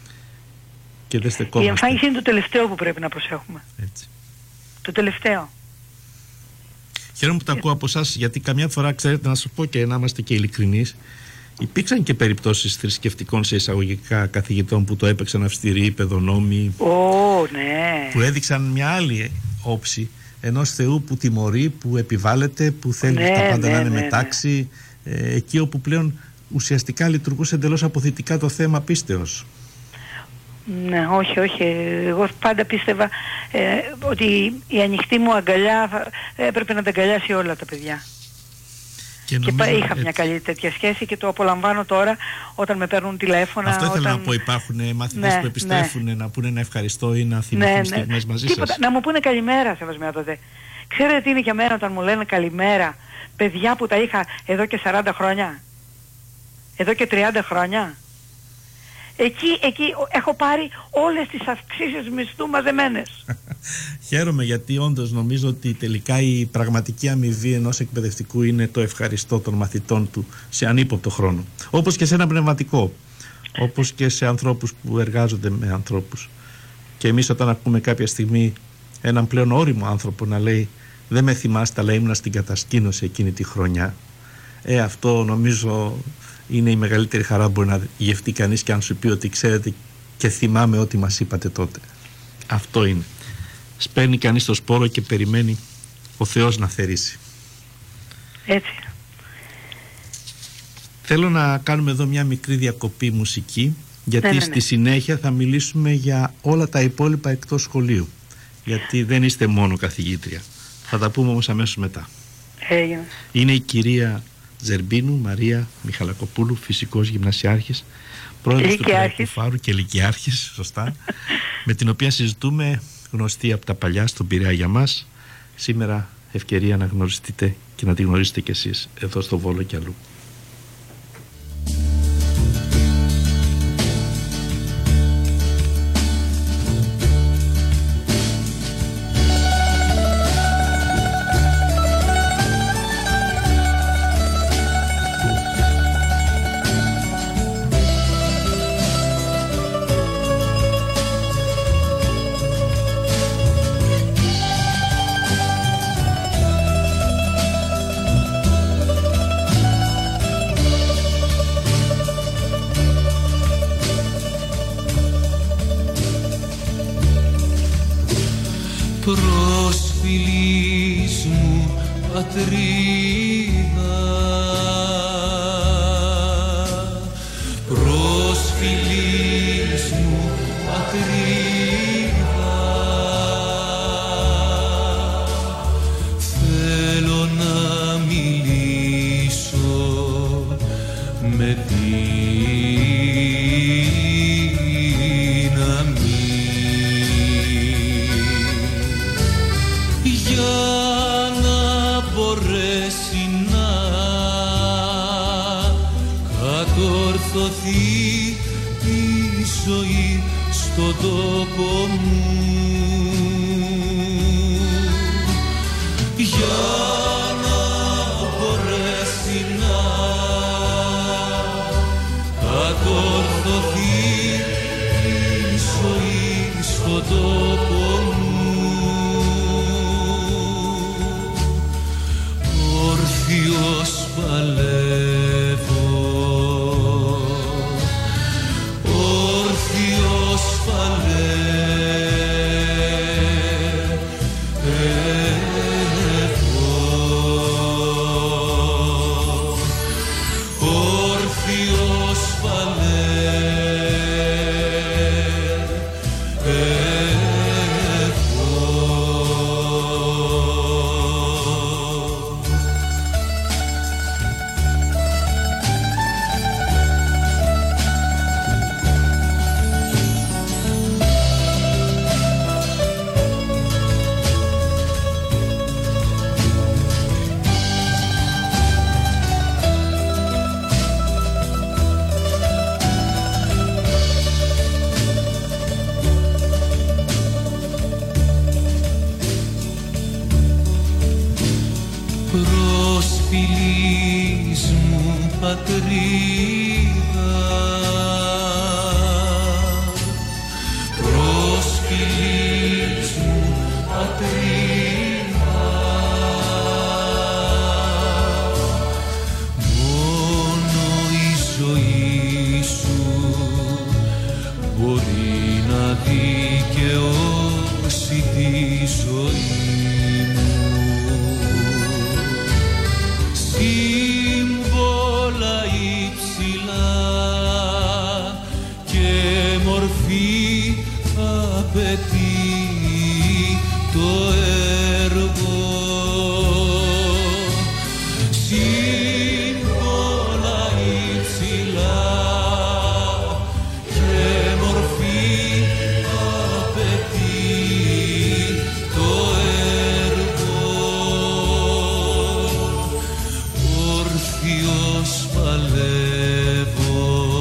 A: και δεν στεκόμαστε.
B: Η εμφάνιση είναι το τελευταίο που πρέπει να προσέχουμε.
A: Έτσι.
B: Το τελευταίο.
A: Χαίρομαι που τα ακούω από εσάς, γιατί καμιά φορά, ξέρετε, να σας πω και να είμαστε και ειλικρινείς, υπήρξαν και περιπτώσεις θρησκευτικών σε εισαγωγικά καθηγητών που το έπαιξαν αυστηροί, παιδονόμοι,
B: ναι,
A: που έδειξαν μια άλλη όψη ενός Θεού που τιμωρεί, που επιβάλλεται, που θέλει τα πάντα να είναι μετάξι, εκεί όπου πλέον ουσιαστικά λειτουργούσε εντελώς αποθητικά το θέμα πίστεως.
B: Ναι, όχι. Εγώ πάντα πίστευα ότι η ανοιχτή μου αγκαλιά έπρεπε να τα αγκαλιάσει όλα τα παιδιά. Και είχα μια καλή τέτοια σχέση και το απολαμβάνω τώρα όταν με παίρνουν τηλέφωνα.
A: Αυτό ήθελα να πω, υπάρχουν μαθητές που επιστρέφουν να πούνε ένα ευχαριστώ ή να θυμηθούν στιγμές μαζί σας.
B: Να μου πούνε καλημέρα, σεβασμιότατε. Ξέρετε τι είναι για μένα όταν μου λένε καλημέρα παιδιά που τα είχα εδώ και 40 χρόνια, εδώ και 30 χρόνια? Εκεί έχω πάρει όλες τις αυξήσεις μισθού μαζεμένες.
A: Χαίρομαι, γιατί όντως νομίζω ότι τελικά η πραγματική αμοιβή ενός εκπαιδευτικού είναι το ευχαριστώ των μαθητών του σε ανύποπτο χρόνο. Όπως και σε ένα πνευματικό, όπως και σε ανθρώπους που εργάζονται με ανθρώπους. Και εμείς όταν ακούμε κάποια στιγμή έναν πλέον ώριμο άνθρωπο να λέει δεν με θυμάστε αλλά ήμουνα στην κατασκήνωση εκείνη τη χρονιά, αυτό νομίζω είναι η μεγαλύτερη χαρά που μπορεί να γευτεί κανείς, και αν σου πει ότι ξέρετε και θυμάμαι ό,τι μας είπατε τότε. Αυτό είναι. Σπέρνει κανείς το σπόρο και περιμένει ο Θεός να θερήσει.
B: Έτσι.
A: Θέλω να κάνουμε εδώ μια μικρή διακοπή μουσική, γιατί στη συνέχεια θα μιλήσουμε για όλα τα υπόλοιπα εκτός σχολείου. Γιατί δεν είστε μόνο καθηγήτρια. Θα τα πούμε όμως αμέσως μετά. Είναι η κυρία Ζερμπίνου Μαρία Μιχαλακοπούλου, φυσικός γυμνασιάρχης, πρόεδρος του Πειραιακού Φάρου και λυκειάρχης, σωστά, με την οποία συζητούμε, γνωστή από τα παλιά στον Πειραιά για μας. Σήμερα ευκαιρία να γνωριστείτε και να τη γνωρίσετε κι εσείς εδώ στο Βόλο και αλλού.
C: Προσφυλής μου πατρίδα, προσφυλής μου πατρίδα, θέλω να μιλήσω με για να μπορέσει να ορθωθεί η ζωή στον τόπο μου, για να μπορέσει να κατορθωθεί η ζωή στον τόπο μου. Όρθιος παλεύω, όρθιος παλεύω, όρθιος παλεύω. Προσφυλής μου πατρίδα, προσφυλής μου πατρίδα, μόνο η ζωή σου μπορεί να δικαιώσει τη ζωή. Σύμβολα υψηλά και μορφή απαιτεί το έργο. Σύμβολα υψηλά και μορφή απαιτεί το έργο. Όρθιος παλεύω,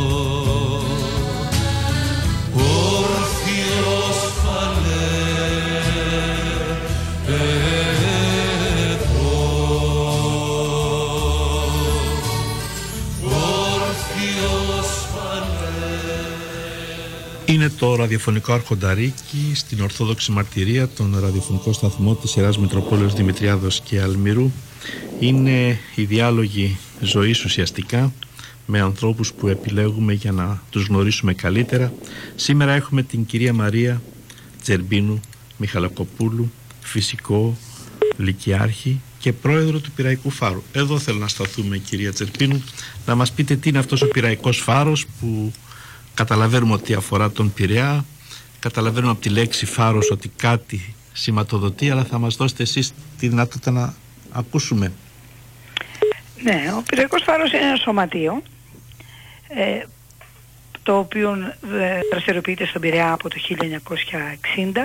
C: όρθιος παλεύω, όρθιος παλεύω.
A: Είναι το ραδιοφωνικό αρχονταρίκι στην Ορθόδοξη Μαρτυρία, τον ραδιοφωνικό σταθμό της Ιεράς Μητροπόλεως Δημητριάδος και Αλμυρού. Είναι οι διάλογοι ζωής ουσιαστικά, με ανθρώπους που επιλέγουμε για να τους γνωρίσουμε καλύτερα. Σήμερα έχουμε την κυρία Μαρία Τζερμπίνου Μιχαλακοπούλου, φυσικό, λυκειάρχη και πρόεδρο του Πειραϊκού Φάρου. Εδώ θέλω να σταθούμε, κυρία Τζερμπίνου, να μας πείτε τι είναι αυτός ο Πειραϊκός Φάρος, που καταλαβαίνουμε ότι αφορά τον Πειραιά, καταλαβαίνουμε από τη λέξη φάρος ότι κάτι σηματοδοτεί, αλλά θα μας δώσετε εσείς τη δυνατότητα να ακούσουμε.
B: Ναι, ο Πειραϊκός Φάρος είναι ένα σωματείο το οποίο δραστηριοποιείται στον Πειραιά από το 1960.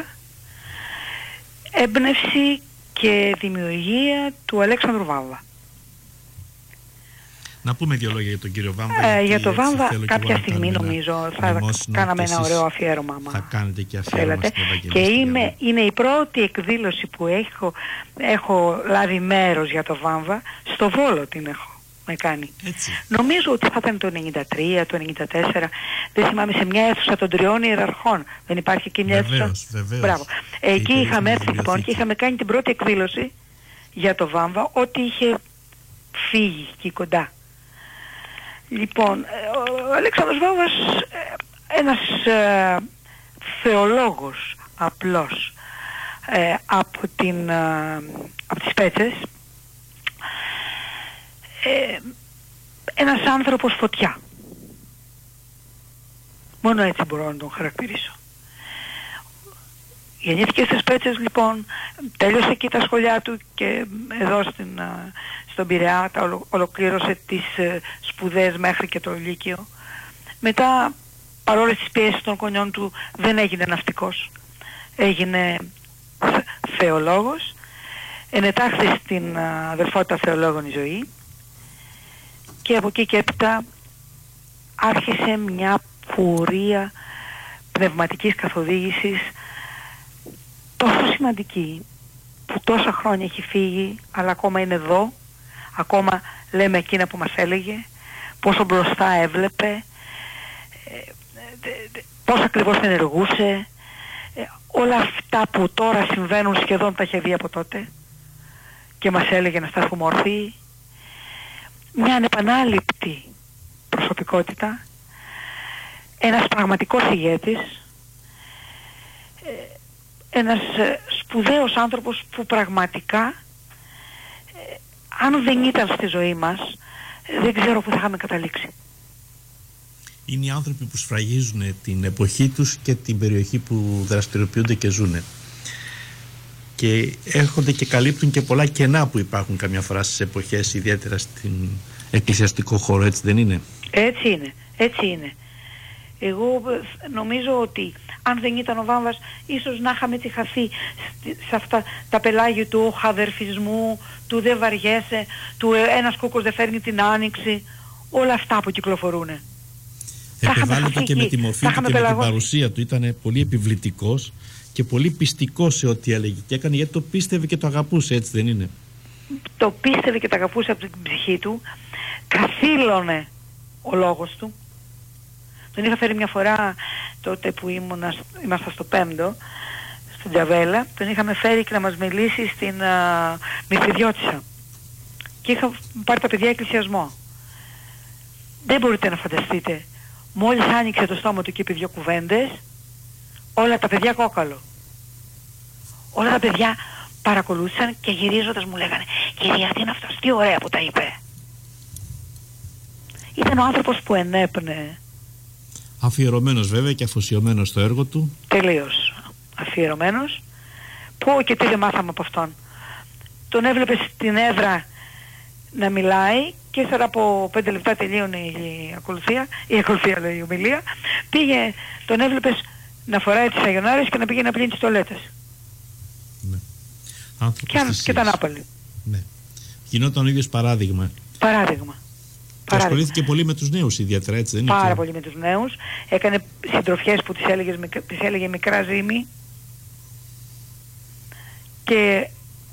B: Έμπνευση και δημιουργία του Αλέξανδρου Βάμβα.
A: Να πούμε δύο λόγια για τον κύριο Βάμβα.
B: Για τον Βάμβα κάποια στιγμή νομίζω θα κάναμε ένα ωραίο αφιέρωμα.
A: Θα κάνετε και αφιέρωμα στην
B: Ευαγγελιστική. Και είναι η πρώτη εκδήλωση που έχω λάβει μέρος για τον Βάμβα. Στο Βόλο την έχω κάνει.
A: Έτσι.
B: Νομίζω ότι θα ήταν το 93, το 94, δεν θυμάμαι, σε μια αίθουσα των 3 ιεραρχών. Δεν υπάρχει εκεί μια αίθουσα?
A: Βεβαίως.
B: Μπράβο. Εκεί είχαμε έρθει λοιπόν και είχαμε κάνει την πρώτη εκδήλωση για το Βάμβα, ό,τι είχε φύγει εκεί κοντά. Λοιπόν, ο Αλέξανδρος Βάμβας, ένας θεολόγος απλός από τις Πέτσες, ένας άνθρωπος φωτιά. Μόνο έτσι μπορώ να τον χαρακτηρίσω. Γεννήθηκε στις Πέτσες λοιπόν, τέλειωσε εκεί τα σχολιά του και εδώ στον Πειραιά ολοκλήρωσε τις σπουδές μέχρι και το Λύκειο. Μετά, παρόλες τις πιέσεις των γονιών του, δεν έγινε ναυτικός. Έγινε θεολόγος, ενετάχθη στην αδελφότητα θεολόγων η ζωή και από εκεί και έπειτα άρχισε μια πορεία πνευματικής καθοδήγησης τόσο σημαντική, που τόσα χρόνια έχει φύγει αλλά ακόμα είναι εδώ, ακόμα λέμε εκείνα που μας έλεγε, πόσο μπροστά έβλεπε, πώς ακριβώς ενεργούσε, όλα αυτά που τώρα συμβαίνουν σχεδόν τα είχε δει από τότε και μας έλεγε να σταθούμε ορθοί. Μια ανεπανάληπτη προσωπικότητα, ένας πραγματικός ηγέτης, ένας σπουδαίος άνθρωπος που πραγματικά αν δεν ήταν στη ζωή μας δεν ξέρω που θα είχαμε καταλήξει.
A: Είναι οι άνθρωποι που σφραγίζουν την εποχή τους και την περιοχή που δραστηριοποιούνται και ζουν. Και έρχονται και καλύπτουν και πολλά κενά που υπάρχουν καμιά φορά στις εποχές, ιδιαίτερα στην εκκλησιαστικό χώρο, έτσι δεν είναι?
B: Έτσι είναι, έτσι είναι. Εγώ νομίζω ότι αν δεν ήταν ο Βάμβας, ίσως να είχαμε έτσι χαθεί σε αυτά τα πελάγια του χαδερφισμού, του δεν βαριέσαι, του ένας κούκος δεν φέρνει την άνοιξη, όλα αυτά που κυκλοφορούν.
A: Επιβάλλεται και με τη μορφή του και με την παρουσία του. Ήταν πολύ επιβλητικός και πολύ πιστικός σε ό,τι έλεγε και έκανε, γιατί το πίστευε και το αγαπούσε, έτσι δεν είναι?
B: Το πίστευε και το αγαπούσε από την ψυχή του, καθήλωνε ο λόγος του. Τον είχα φέρει μια φορά τότε που ήμασταν στο 5ο, στην Τζαβέλα, τον είχαμε φέρει και να μας μιλήσει στην Μυθιδιώτισσα και είχα πάρει τα παιδιά εκκλησιασμό. Δεν μπορείτε να φανταστείτε, μόλις άνοιξε το στόμα του και είπε 2 κουβέντες, όλα τα παιδιά κόκαλο. Όλα τα παιδιά παρακολούθησαν και γυρίζοντας μου λέγανε, κυρία, τι είναι αυτός, τι ωραία που τα είπε. Ήταν ο άνθρωπος που ενέπνεε.
A: Αφιερωμένος βέβαια και αφοσιωμένος στο έργο του.
B: Τελείως αφιερωμένος. Πού και τι δεν μάθαμε από αυτόν. Τον έβλεπε στην έδρα να μιλάει και ύστερα από 5 λεπτά τελείωνε η ομιλία. Πήγε, τον έβλεπες να φοράει τις αγιονάρες και να πήγε να πλύνει τις τουαλέτες.
A: Ναι.
B: Και τα Νάπολη.
A: Ναι. Γινόταν ο ίδιος παράδειγμα. Και ασχολήθηκε πολύ με τους νέους ιδιαίτερα, έτσι δεν είναι?
B: Πάρα πολύ με τους νέους. Έκανε συντροφιές που τις έλεγε μικρά ζύμη και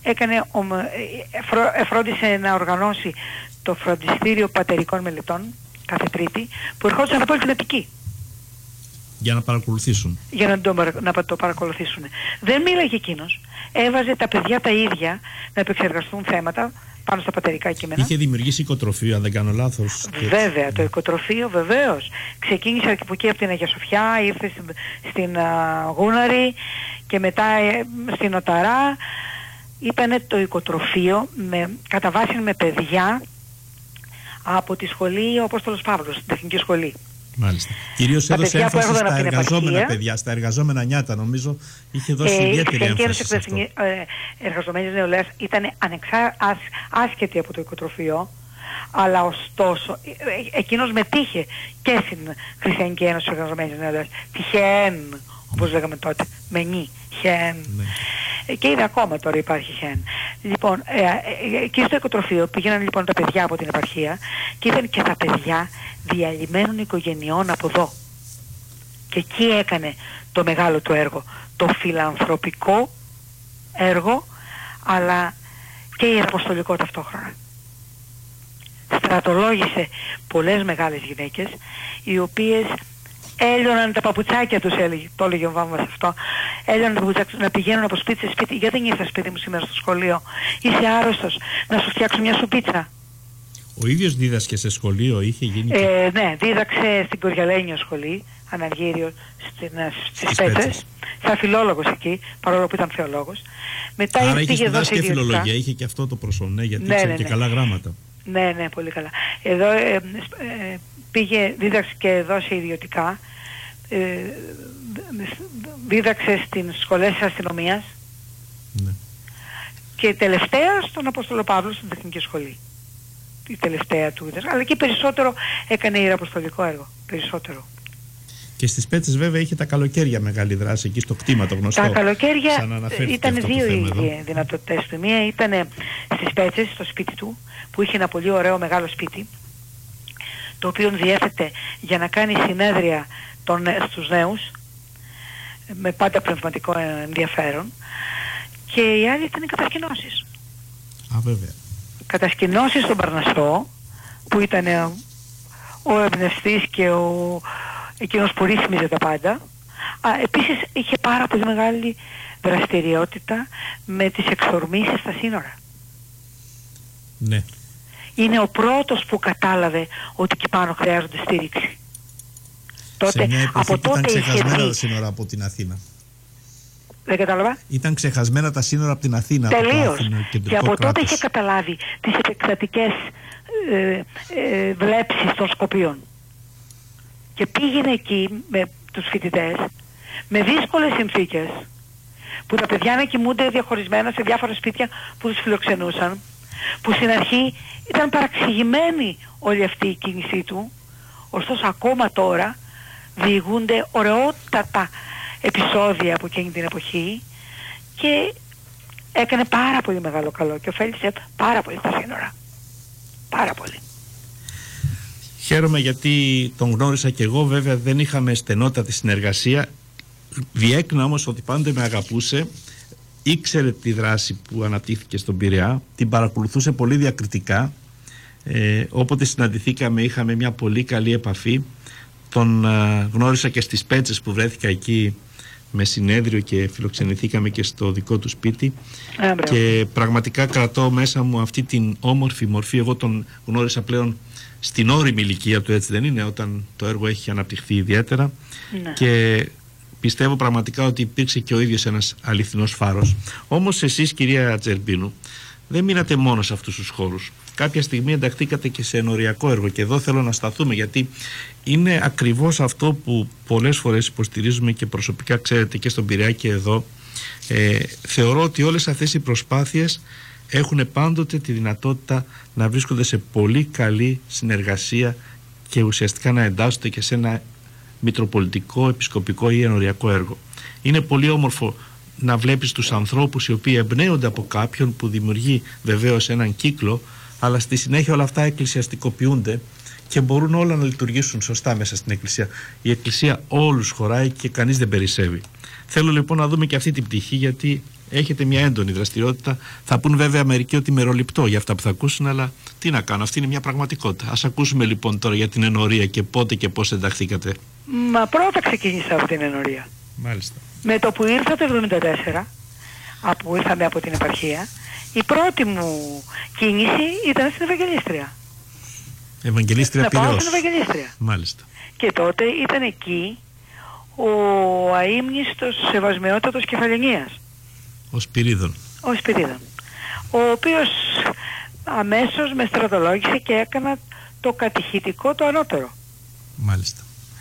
B: φρόντισε να οργανώσει το φροντιστήριο πατερικών μελετών κάθε Τρίτη, που ερχόντουσαν από όλη την Αττική.
A: Για να παρακολουθήσουν.
B: Να το παρακολουθήσουν. Δεν μίλαγε εκείνος. Έβαζε τα παιδιά τα ίδια να επεξεργαστούν θέματα πάνω στα πατερικά κείμενα. Είχε
A: δημιουργήσει οικοτροφείο, αν δεν κάνω λάθος.
B: Βέβαια, το οικοτροφείο βεβαίως. Ξεκίνησε από εκεί από την Αγία Σοφιά, ήρθε στην Γούναρη και μετά στην Οταρά. Ήταν το οικοτροφείο κατά βάση με παιδιά από τη σχολή ο Απόστολος Παύλος, την τεχνική σχολή.
A: Μάλιστα. Κυρίως έδωσε έμφαση στα εργαζόμενα παιδιά, στα εργαζόμενα νιάτα, νομίζω είχε δώσει ιδιαίτερη έμφαση σε αυτό.
B: Εργαζομένες νεολαίας ήταν άσχετοι από το οικοτροφείο, αλλά ωστόσο εκείνος μετήχε και στην Χριστιανική Ένωση Εργαζομένες Νεολαίας. Τυχαίν, όπως λέγαμε τότε, μενή, χέν. Ναι. Και είναι ακόμα τώρα υπάρχει χέν. Λοιπόν, εκεί στο οικοτροφείο πήγαιναν λοιπόν τα παιδιά από την επαρχία και ήταν και τα παιδιά διαλυμένων οικογενειών από εδώ. Και εκεί έκανε το μεγάλο του έργο, το φιλανθρωπικό έργο, αλλά και ιεραποστολικό ταυτόχρονα. Στρατολόγησε πολλές μεγάλες γυναίκες, οι οποίες έλειωναν τα παπουτσάκια τους, το έλεγε ο Βάμβας αυτό, έλειωναν τα παπουτσάκια να πηγαίνουν από σπίτι σε σπίτι. Γιατί δεν ήρθες παιδί μου σήμερα στο σχολείο, είσαι άρρωστος, να σου φτιάξω μια σουπίτσα.
A: Ο ίδιος δίδασκε σε σχολείο, είχε γίνει?
B: Ναι, δίδαξε στην Κοριαλένιο σχολή, Αναργύριο, στις Πέτσες, σαν φιλόλογος εκεί, παρόλο που ήταν θεολόγος. Μετά
A: άρα είχε σπουδάσει και φιλολογία, είχε και αυτό το προσόν, ναι, γιατί ήξερε και καλά γράμματα.
B: Ναι, πολύ καλά. Εδώ πήγε, δίδαξε και δώσε ιδιωτικά, δίδαξε στις σχολές της αστυνομίας, ναι. Και τελευταία στον Απόστολο Παύλο στην τεχνική σχολή. Η τελευταία του, αλλά και περισσότερο έκανε ιεραποστολικό έργο, περισσότερο.
A: Και στις Πέτσες βέβαια είχε τα καλοκαίρια μεγάλη δράση, εκεί στο κτήμα το γνωστό.
B: Τα καλοκαίρια ήταν δύο οι δυνατότητες του. Μία ήταν στις Πέτσες, στο σπίτι του, που είχε ένα πολύ ωραίο μεγάλο σπίτι, το οποίο διέθετε για να κάνει συνέδρια στους νέους, με πάντα πνευματικό ενδιαφέρον, και η άλλη ήταν οι κατασκηνώσεις.
A: Βέβαια.
B: Κατασκηνώσεις στον Παρνασσό, που ήταν ο εμπνευστής και εκείνος που ρύθμιζε τα πάντα. Επίσης είχε πάρα πολύ μεγάλη δραστηριότητα με τις εξορμήσεις στα σύνορα.
A: Ναι.
B: Είναι ο πρώτος που κατάλαβε ότι εκεί πάνω χρειάζονται στήριξη.
A: Τότε, από τότε ήταν ξεχασμένα τα σύνορα από την Αθήνα.
B: Δεν κατάλαβα.
A: Ήταν ξεχασμένα τα σύνορα από την Αθήνα.
B: Τελείως. Και από τότε είχε καταλάβει τις επεκτατικές βλέψεις των Σκοπίων. Και πήγαινε εκεί με τους φοιτητές, με δύσκολες συνθήκες, που τα παιδιά να κοιμούνται διαχωρισμένα σε διάφορα σπίτια που τους φιλοξενούσαν, που στην αρχή ήταν παραξηγημένη όλη αυτή η κίνησή του, ωστόσο ακόμα τώρα διηγούνται ωραιότατα επεισόδια από εκείνη την εποχή, και έκανε πάρα πολύ μεγάλο καλό και ωφέλισε πάρα πολύ στα σύνορα. Πάρα πολύ.
A: Χαίρομαι γιατί τον γνώρισα και εγώ, βέβαια δεν είχαμε στενότατη συνεργασία. Διέκνα όμως ότι πάντα με αγαπούσε, ήξερε τη δράση που αναπτύχθηκε στον Πειραιά, την παρακολουθούσε πολύ διακριτικά. Όποτε συναντηθήκαμε είχαμε μια πολύ καλή επαφή. Τον γνώρισα και στις Πέτσες που βρέθηκα εκεί με συνέδριο και φιλοξενηθήκαμε και στο δικό του σπίτι. Και πραγματικά κρατώ μέσα μου αυτή την όμορφη μορφή. Εγώ τον γνώρισα πλέον στην όριμη ηλικία του, έτσι δεν είναι, όταν το έργο έχει αναπτυχθεί ιδιαίτερα. Ναι. Και πιστεύω πραγματικά ότι υπήρξε και ο ίδιος ένας αληθινός φάρος. Όμως εσείς, κυρία Τζερμπίνου, δεν μείνατε μόνο σε αυτούς τους χώρους. Κάποια στιγμή ενταχθήκατε και σε ενοριακό έργο, και εδώ θέλω να σταθούμε, γιατί είναι ακριβώς αυτό που πολλές φορές υποστηρίζουμε και προσωπικά, ξέρετε, και στον Πειραιά και εδώ. Θεωρώ ότι όλες αυτές οι προσπάθειες έχουν πάντοτε τη δυνατότητα να βρίσκονται σε πολύ καλή συνεργασία και ουσιαστικά να εντάσσονται και σε ένα μητροπολιτικό, επισκοπικό ή ενοριακό έργο. Είναι πολύ όμορφο να βλέπεις τους ανθρώπους οι οποίοι εμπνέονται από κάποιον που δημιουργεί βεβαίως έναν κύκλο, αλλά στη συνέχεια όλα αυτά εκκλησιαστικοποιούνται και μπορούν όλα να λειτουργήσουν σωστά μέσα στην Εκκλησία. Η Εκκλησία όλους χωράει και κανείς δεν περισσεύει. Θέλω λοιπόν να δούμε και αυτή την πτυχή, γιατί έχετε μια έντονη δραστηριότητα. Θα πούν βέβαια μερικοί ότι μεροληπτώ για αυτά που θα ακούσουν, αλλά τι να κάνω, αυτή είναι μια πραγματικότητα. Ας ακούσουμε λοιπόν τώρα για την ενορία και πότε και πώς ενταχθήκατε.
B: Μα πρώτα ξεκίνησα από την ενορία.
A: Μάλιστα.
B: Με το που ήρθα το 1974, που ήρθαμε από την επαρχία, η πρώτη μου κίνηση ήταν στην Ευαγγελίστρια.
A: Ευαγγελίστρια Πειραιώς.
B: Να πάω στην Ευαγγελίστρια.
A: Μάλιστα.
B: Και τότε ήταν εκεί ο αείμνηστος Σεβασμιότατος Κεφαλαινίας.
A: Ο Σπυρίδων.
B: Ο Σπυρίδων. Ο οποίος αμέσως με στρατολόγησε και έκανα το κατηχητικό το ανώτερο.
A: Μάλιστα.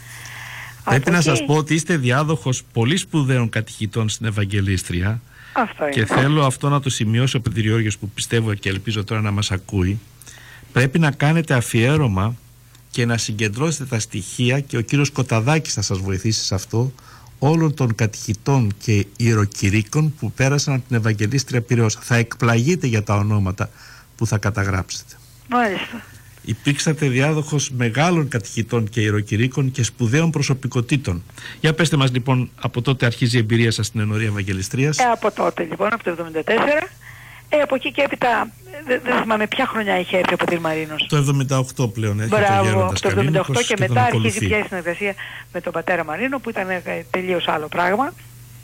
A: Πρέπει να σας πω ότι είστε διάδοχος πολύ σπουδαίων κατηχητών στην Ευαγγελίστρια.
B: Αυτό είναι.
A: Και θέλω αυτό να το σημειώσει ο Πετριώργιος, που πιστεύω και ελπίζω τώρα να μας ακούει. Πρέπει να κάνετε αφιέρωμα και να συγκεντρώσετε τα στοιχεία, και ο κύριος Κοταδάκης θα σας βοηθήσει σε αυτό, όλων των κατηχητών και ιεροκηρύκων που πέρασαν από την Ευαγγελίστρια Πειραιώς. Θα εκπλαγείτε για τα ονόματα που θα καταγράψετε.
B: Μάλιστα.
A: Υπήρξατε διάδοχος μεγάλων κατηχητών και ιεροκηρύκων και σπουδαίων προσωπικότητων. Για πέστε μας λοιπόν, από τότε αρχίζει η εμπειρία σας στην ενορία Ευαγγελιστρίας.
B: Από τότε λοιπόν, από το 1974. Από εκεί και έπειτα, δεν θυμάμαι ποια χρονιά είχε έρθει ο πατήρ Μαρίνος.
A: Το 1978 πλέον έρχεται ο Γέροντας Καλίνικος.
B: Το 1978 και μετά αρχίζει πια η συνεργασία με τον πατέρα Μαρίνο, που ήταν τελείως άλλο πράγμα.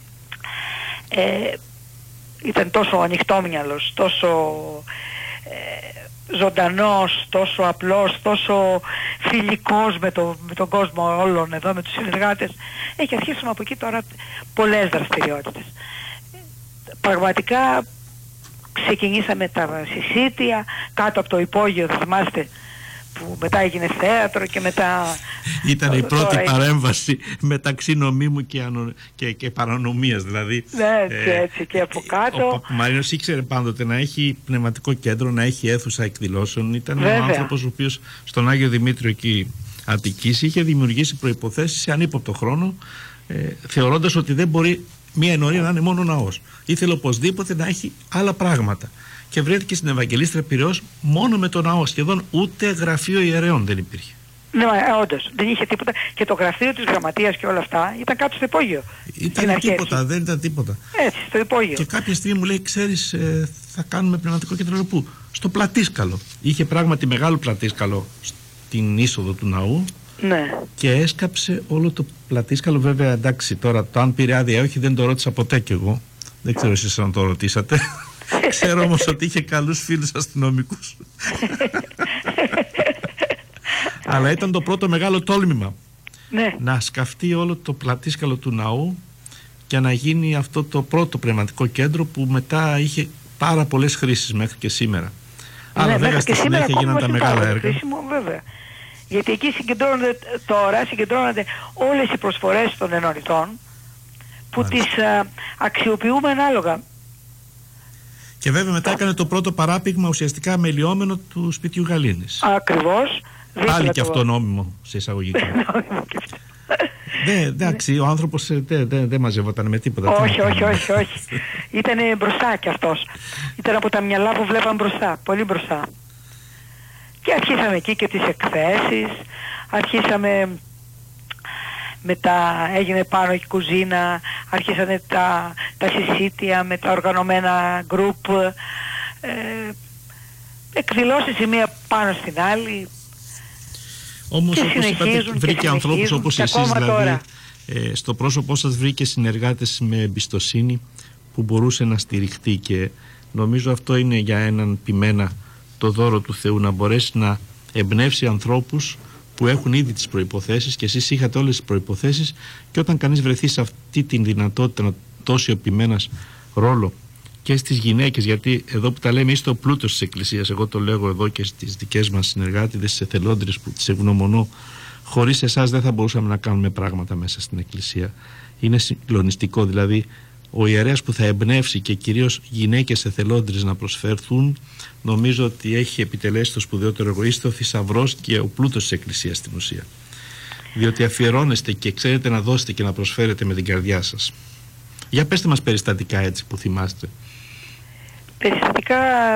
B: Ήταν τόσο ανοιχτόμυαλος, τόσο ζωντανός, τόσο απλός, τόσο φιλικός με τον κόσμο όλων εδώ, με τους συνεργάτες. Έχει αρχίσουμε από εκεί τώρα πολλές δραστηριότητες. Πραγματικά ξεκινήσαμε τα συσίτια κάτω από το υπόγειο, θα θυμάστε, που μετά έγινε θέατρο και μετά...
A: Ήταν η πρώτη παρέμβαση μεταξύ νομίμου και παρανομίας, δηλαδή.
B: Ναι, έτσι και από κάτω.
A: Ο Μαρίνος ήξερε πάντοτε να έχει πνευματικό κέντρο, να έχει αίθουσα εκδηλώσεων. Ήταν ο άνθρωπος ο οποίος στον Άγιο Δημήτριο εκεί Αττικής είχε δημιουργήσει προϋποθέσεις σε ανύποπτο χρόνο, θεωρώντας ότι δεν μπορεί μια ενορία να είναι μόνο ναός. Ήθελε οπωσδήποτε να έχει άλλα πράγματα. Και βρέθηκε στην Ευαγγελίστρια Πειραιώς μόνο με το ναό. Σχεδόν ούτε γραφείο ιερέων δεν υπήρχε.
B: Ναι, όντως, δεν είχε τίποτα. Και το γραφείο της γραμματείας και όλα αυτά ήταν κάτω στο υπόγειο.
A: Ήταν τίποτα, δεν ήταν τίποτα.
B: Έτσι, στο υπόγειο.
A: Και κάποια στιγμή μου λέει, ξέρεις, θα κάνουμε πνευματικό κέντρο. Πού? Στο Πλατήσκαλο. Είχε πράγματι μεγάλο Πλατήσκαλο στην είσοδο του ναού.
B: Ναι.
A: Και έσκαψε όλο το Πλατήσκαλο. Βέβαια, εντάξει, τώρα το αν πήρε άδεια όχι δεν το ρώτησα ποτέ κι εγώ. Δεν ξέρω εσείς αν το ρωτήσατε. Ξέρω όμως ότι είχε καλούς φίλους αστυνομικούς. Αλλά ήταν το πρώτο μεγάλο τόλμημα.
B: Ναι.
A: Να σκαφτεί όλο το Πλατήσκαλο του ναού και να γίνει αυτό το πρώτο πνευματικό κέντρο που μετά είχε πάρα πολλές χρήσεις μέχρι και σήμερα.
B: Ναι, αλλά
A: βέβαια στη συνέχεια γίνανε τα μεγάλα έργα.
B: Χρήσιμο, βέβαια. Γιατί εκεί συγκεντρώνονται όλες οι προσφορές των ενωριτών που τις αξιοποιούμε ανάλογα.
A: Και βέβαια μετά έκανε το πρώτο παράπηγμα ουσιαστικά μελιόμενο του σπιτιού Γαλήνης.
B: Ακριβώς.
A: Πάλι και αυτό νόμιμο σε εισαγωγικά. Εντάξει, ο άνθρωπος δεν μαζεύονταν με τίποτα.
B: Όχι. Ήτανε μπροστά κι αυτός. Ήταν από τα μυαλά που βλέπαν μπροστά, πολύ μπροστά. Και αρχίσαμε εκεί και τις εκθέσεις, αρχίσαμε μετά έγινε πάνω η κουζίνα, αρχίσανε τα συσίτια με τα οργανωμένα γκρουπ, εκδηλώσεις η μία πάνω στην άλλη.
A: Όμως όπως είπατε βρήκε ανθρώπους όπως εσείς, δηλαδή στο πρόσωπό σας βρήκε συνεργάτες με εμπιστοσύνη που μπορούσε να στηριχτεί, και νομίζω αυτό είναι για έναν ποιμένα το δώρο του Θεού, να μπορέσει να εμπνεύσει ανθρώπους που έχουν ήδη τις προϋποθέσεις, και εσείς είχατε όλες τις προϋποθέσεις, και όταν κανείς βρεθεί σε αυτή τη δυνατότητα να δώσει ο ποιμένας ρόλο και στις γυναίκες, γιατί εδώ που τα λέμε είστε ο πλούτος της Εκκλησίας, εγώ το λέγω εδώ και στις δικές μας συνεργάτηδες, στις εθελόντριες που τις ευγνωμονώ, χωρίς εσάς δεν θα μπορούσαμε να κάνουμε πράγματα μέσα στην Εκκλησία. Είναι συγκλονιστικό, δηλαδή ο ιερέας που θα εμπνεύσει και κυρίως γυναίκες εθελόντριες να προσφέρθουν, νομίζω ότι έχει επιτελέσει το σπουδαιότερο έργο. Είστε ο θησαυρός και ο πλούτος της Εκκλησίας στην ουσία, διότι αφιερώνεστε και ξέρετε να δώσετε και να προσφέρετε με την καρδιά σας. Για πέστε μας περιστατικά έτσι που θυμάστε.
B: Περιστατικά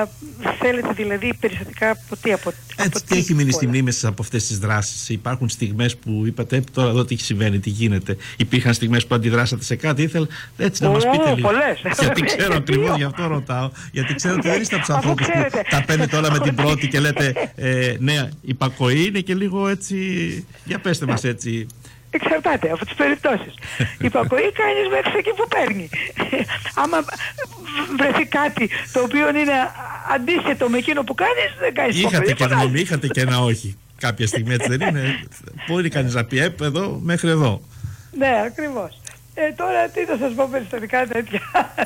B: θέλετε, δηλαδή περιστατικά από τι?
A: Τι έχει μείνει στη μνήμη σας από αυτές τις δράσεις? Υπάρχουν στιγμές που είπατε τώρα εδώ τι συμβαίνει, τι γίνεται? Υπήρχαν στιγμές που αντιδράσατε σε κάτι? Ήθελα έτσι να μας πείτε λίγο.
B: Πολλές.
A: Γιατί ξέρω ακριβώς, γι' αυτό ρωτάω. Γιατί ξέρω ότι δεν είστε από τους ανθρώπους που τα παίρνετε όλα με την πρώτη και λέτε ναι, υπακοή είναι και λίγο έτσι. Για πέστε μας έτσι.
B: Εξαρτάται από τις περιπτώσεις. Υπακοή κάνεις μέχρι εκεί που παίρνει. Άμα βρεθεί κάτι το οποίο είναι αντίθετο με εκείνο που κάνεις, δεν κάνεις υπακοή.
A: Είχατε και γνώμη, είχατε και ένα όχι. Κάποια στιγμή έτσι δεν είναι? Μπορεί κανείς να πει εδώ μέχρι εδώ.
B: Ναι, ακριβώς. Τώρα τι θα σας πω περιστατικά τέτοια?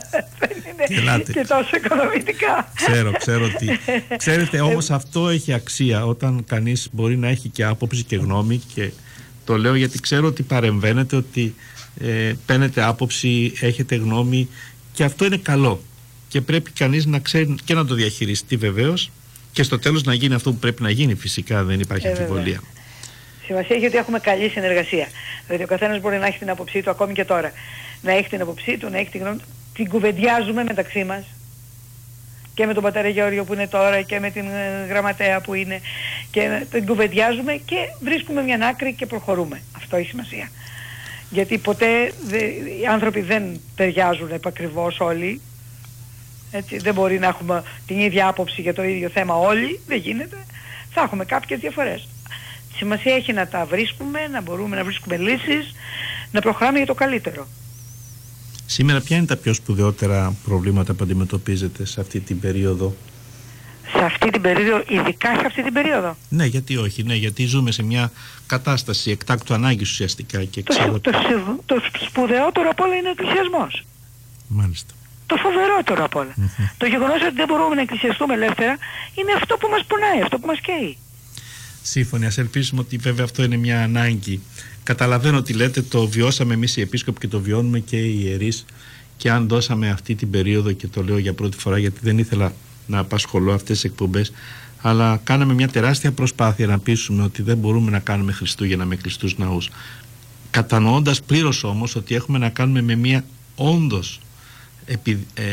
B: Δεν είναι και τόσο οικονομητικά.
A: Ξέρω ότι. Ξέρετε όμως αυτό έχει αξία όταν κανείς μπορεί να έχει και άποψη και γνώμη, και το λέω γιατί ξέρω ότι παρεμβαίνετε, ότι παίρνετε άποψη, έχετε γνώμη, και αυτό είναι καλό και πρέπει κανείς να ξέρει και να το διαχειριστεί βεβαίως, και στο τέλος να γίνει αυτό που πρέπει να γίνει, φυσικά δεν υπάρχει αμφιβολία.
B: Σημασία έχει ότι έχουμε καλή συνεργασία. Δηλαδή ο καθένας μπορεί να έχει την άποψή του ακόμη και τώρα. Να έχει την άποψή του, να έχει την γνώμη του. Την κουβεντιάζουμε μεταξύ μας. Και με τον πατέρα Γεώργιο που είναι τώρα και με την γραμματέα που είναι, και την κουβεντιάζουμε και βρίσκουμε μια άκρη και προχωρούμε. Αυτό έχει σημασία. Γιατί ποτέ οι άνθρωποι δεν ταιριάζουν επακριβώς όλοι. Έτσι, δεν μπορεί να έχουμε την ίδια άποψη για το ίδιο θέμα όλοι, δεν γίνεται. Θα έχουμε κάποιες διαφορές. Σημασία έχει να τα βρίσκουμε, να μπορούμε να βρίσκουμε λύσεις, να προχωράμε για το καλύτερο.
A: Σήμερα ποια είναι τα πιο σπουδαιότερα προβλήματα που αντιμετωπίζετε σε αυτή την περίοδο?
B: Σε αυτή την περίοδο, ειδικά σε αυτή την περίοδο?
A: Ναι, γιατί όχι, ναι, γιατί ζούμε σε μια κατάσταση εκτάκτου ανάγκης ουσιαστικά. Και
B: το σπουδαιότερο απ' όλα είναι ο εκκλησιασμός.
A: Μάλιστα.
B: Το φοβερότερο απ' όλα. Το γεγονός ότι δεν μπορούμε να εκκλησιαστούμε ελεύθερα είναι αυτό που μας πονάει, αυτό που μας καίει.
A: Σύμφωνοι, ας ελπίσουμε ότι βέβαια αυτό είναι μια ανάγκη. Καταλαβαίνω ότι λέτε, το βιώσαμε εμείς οι επίσκοποι και το βιώνουμε και οι ιερείς, και αν δώσαμε αυτή την περίοδο, και το λέω για πρώτη φορά γιατί δεν ήθελα να απασχολώ αυτές τις εκπομπές, αλλά κάναμε μια τεράστια προσπάθεια να πείσουμε ότι δεν μπορούμε να κάνουμε Χριστούγεννα με κλειστούς ναούς, κατανοώντας πλήρως όμως ότι έχουμε να κάνουμε με μια όντως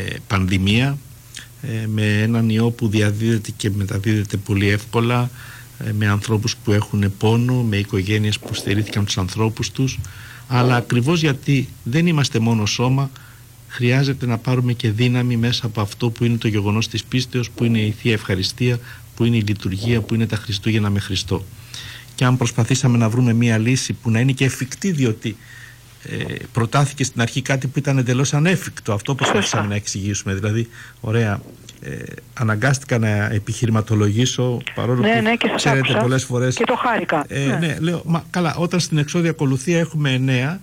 A: πανδημία, με έναν ιό που διαδίδεται και μεταδίδεται πολύ εύκολα, με ανθρώπους που έχουν πόνο, με οικογένειες που στερήθηκαν τους ανθρώπους τους, αλλά ακριβώς γιατί δεν είμαστε μόνο σώμα, χρειάζεται να πάρουμε και δύναμη μέσα από αυτό που είναι το γεγονός της πίστεως, που είναι η Θεία Ευχαριστία, που είναι η λειτουργία, που είναι τα Χριστούγεννα με Χριστό. Και αν προσπαθήσαμε να βρούμε μία λύση που να είναι και εφικτή, διότι προτάθηκε στην αρχή κάτι που ήταν εντελώς ανέφικτο, αυτό προσπαθήσαμε να εξηγήσουμε. Δηλαδή, ωραία, αναγκάστηκα να επιχειρηματολογήσω, παρόλο που
B: και
A: ξέρετε πολλές φορές
B: και το χάρηκα.
A: Ναι, λέω, μα καλά, όταν στην εξώδια ακολουθία έχουμε 9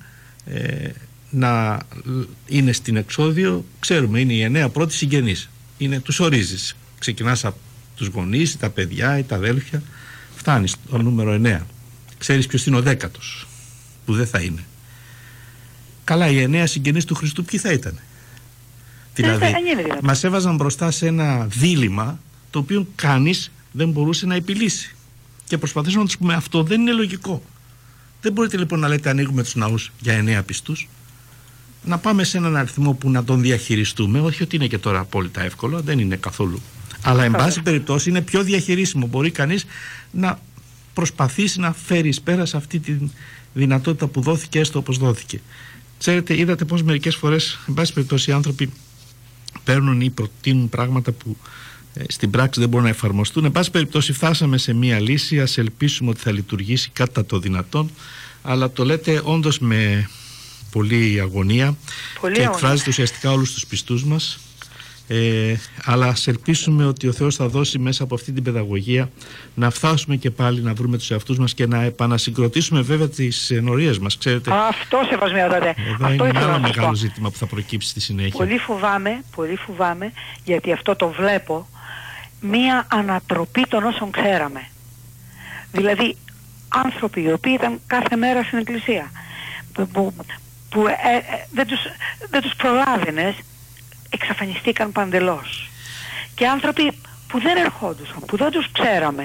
A: να είναι στην εξώδιο, ξέρουμε, είναι οι 9 πρώτοι συγγενείς, τους ορίζεις, ξεκινάς από τους γονείς, τα παιδιά ή τα αδέλφια, φτάνεις στο νούμερο 9, ξέρεις ποιος είναι ο 10ος που δεν θα είναι. Καλά, οι 9 συγγενείς του Χριστού ποιοι θα ήταν? Δηλαδή μας έβαζαν μπροστά σε ένα δίλημμα το οποίο κανείς δεν μπορούσε να επιλύσει, και προσπαθήσαμε να τους πούμε αυτό δεν είναι λογικό. Δεν μπορείτε λοιπόν να λέτε ανοίγουμε τους ναούς για 9 πιστούς, να πάμε σε έναν αριθμό που να τον διαχειριστούμε, όχι ότι είναι και τώρα απόλυτα εύκολο, δεν είναι καθόλου, αλλά εν πάση περιπτώσει είναι πιο διαχειρίσιμο. Μπορεί κανείς να προσπαθήσει να φέρει εις πέρας αυτή τη δυνατότητα που δόθηκε, έστω όπως δόθηκε. Ξέρετε, είδατε πως μερικές φορές, εν πάση περιπτώσει, οι άνθρωποι παίρνουν ή προτείνουν πράγματα που στην πράξη δεν μπορούν να εφαρμοστούν. Εν πάση περιπτώσει, φτάσαμε σε μία λύση. Ας ελπίσουμε ότι θα λειτουργήσει κατά το δυνατόν. Αλλά το λέτε όντως με πολλή αγωνία, και εκφράζεται ουσιαστικά όλους τους πιστούς μας. Αλλά ας ελπίσουμε ότι ο Θεός θα δώσει μέσα από αυτή την παιδαγωγία να φτάσουμε και πάλι να βρούμε τους εαυτούς μας και να επανασυγκροτήσουμε βέβαια τις ενορίες μας. Ξέρετε,
B: αυτό σεβασμιότατε.
A: Εδώ αυτό είναι ένα μεγάλο ζήτημα που θα προκύψει στη συνέχεια.
B: Πολύ φοβάμαι, γιατί αυτό το βλέπω, μία ανατροπή των όσων ξέραμε. Δηλαδή άνθρωποι οι οποίοι ήταν κάθε μέρα στην εκκλησία, που δεν τους προλάβαινες, εξαφανιστήκαν παντελώς. Και άνθρωποι που δεν ερχόντουσαν, που δεν τους ξέραμε,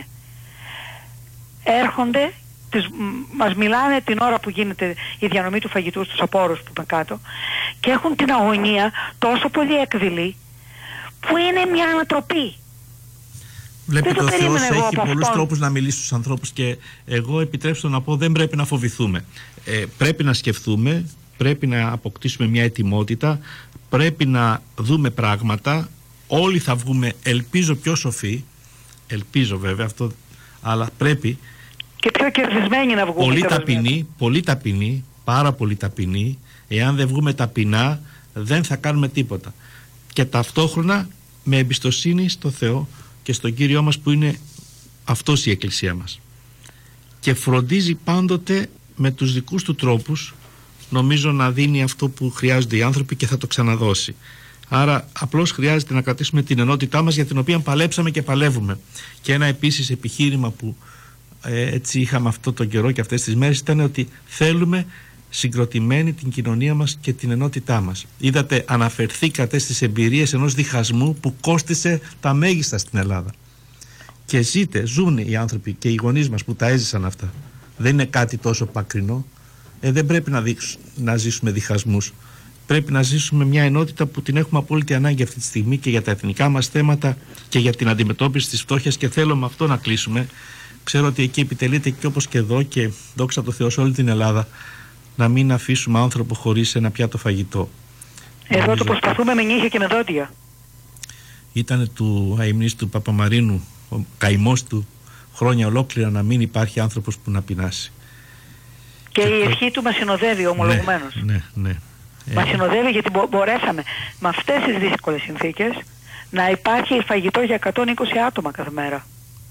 B: έρχονται, μας μιλάνε την ώρα που γίνεται η διανομή του φαγητού στους απόρους που είναι κάτω, και έχουν την αγωνία τόσο πολύ εκδηλή, που είναι μια ανατροπή.
A: Βλέπετε, ο Θεός έχει πολλούς τρόπους να μιλήσει στους ανθρώπους, και εγώ επιτρέψτε να πω, δεν πρέπει να φοβηθούμε. Πρέπει να σκεφτούμε, πρέπει να αποκτήσουμε μια ετοιμότητα, πρέπει να δούμε πράγματα. Όλοι θα βγούμε, ελπίζω, πιο σοφοί, ελπίζω βέβαια αυτό, αλλά πρέπει
B: και πιο κερδισμένοι να βγούμε.
A: Πολύ ταπεινοί, πάρα πολύ ταπεινοί. Εάν δεν βγούμε ταπεινά, δεν θα κάνουμε τίποτα. Και ταυτόχρονα με εμπιστοσύνη στο Θεό και στον Κύριό μας, που είναι αυτός η Εκκλησία μας, και φροντίζει πάντοτε με τους δικούς του τρόπους, νομίζω, να δίνει αυτό που χρειάζονται οι άνθρωποι, και θα το ξαναδώσει. Άρα απλώς χρειάζεται να κρατήσουμε την ενότητά μας, για την οποία παλέψαμε και παλεύουμε. Και ένα επίσης επιχείρημα που έτσι είχαμε αυτό τον καιρό και αυτές τις μέρες, ήταν ότι θέλουμε συγκροτημένη την κοινωνία μας και την ενότητά μας. Είδατε, αναφερθήκατε στις εμπειρίες ενός διχασμού που κόστισε τα μέγιστα στην Ελλάδα. Και ζουν οι άνθρωποι και οι γονείς μας που τα έζησαν αυτά. Δεν είναι κάτι τόσο πακρινό. Δεν πρέπει να ζήσουμε διχασμούς. Πρέπει να ζήσουμε μια ενότητα που την έχουμε απόλυτη ανάγκη αυτή τη στιγμή, και για τα εθνικά μας θέματα και για την αντιμετώπιση της φτώχειας. Και θέλω με αυτό να κλείσουμε. Ξέρω ότι εκεί επιτελείται και όπως και εδώ, και δόξα τω Θεώ σε όλη την Ελλάδα, να μην αφήσουμε άνθρωπο χωρίς ένα πιάτο φαγητό.
B: Εδώ το προσπαθούμε με νύχια και με δόντια.
A: Ήταν του αημνής του Παπαμαρίνου ο καημός του χρόνια ολόκληρα, να μην υπάρχει άνθρωπος που να πεινάσει.
B: Και η ευχή του μας συνοδεύει ομολογουμένως.
A: Ναι.
B: Μας συνοδεύει, γιατί μπορέσαμε με αυτές τις δύσκολες συνθήκες να υπάρχει φαγητό για 120 άτομα κάθε μέρα.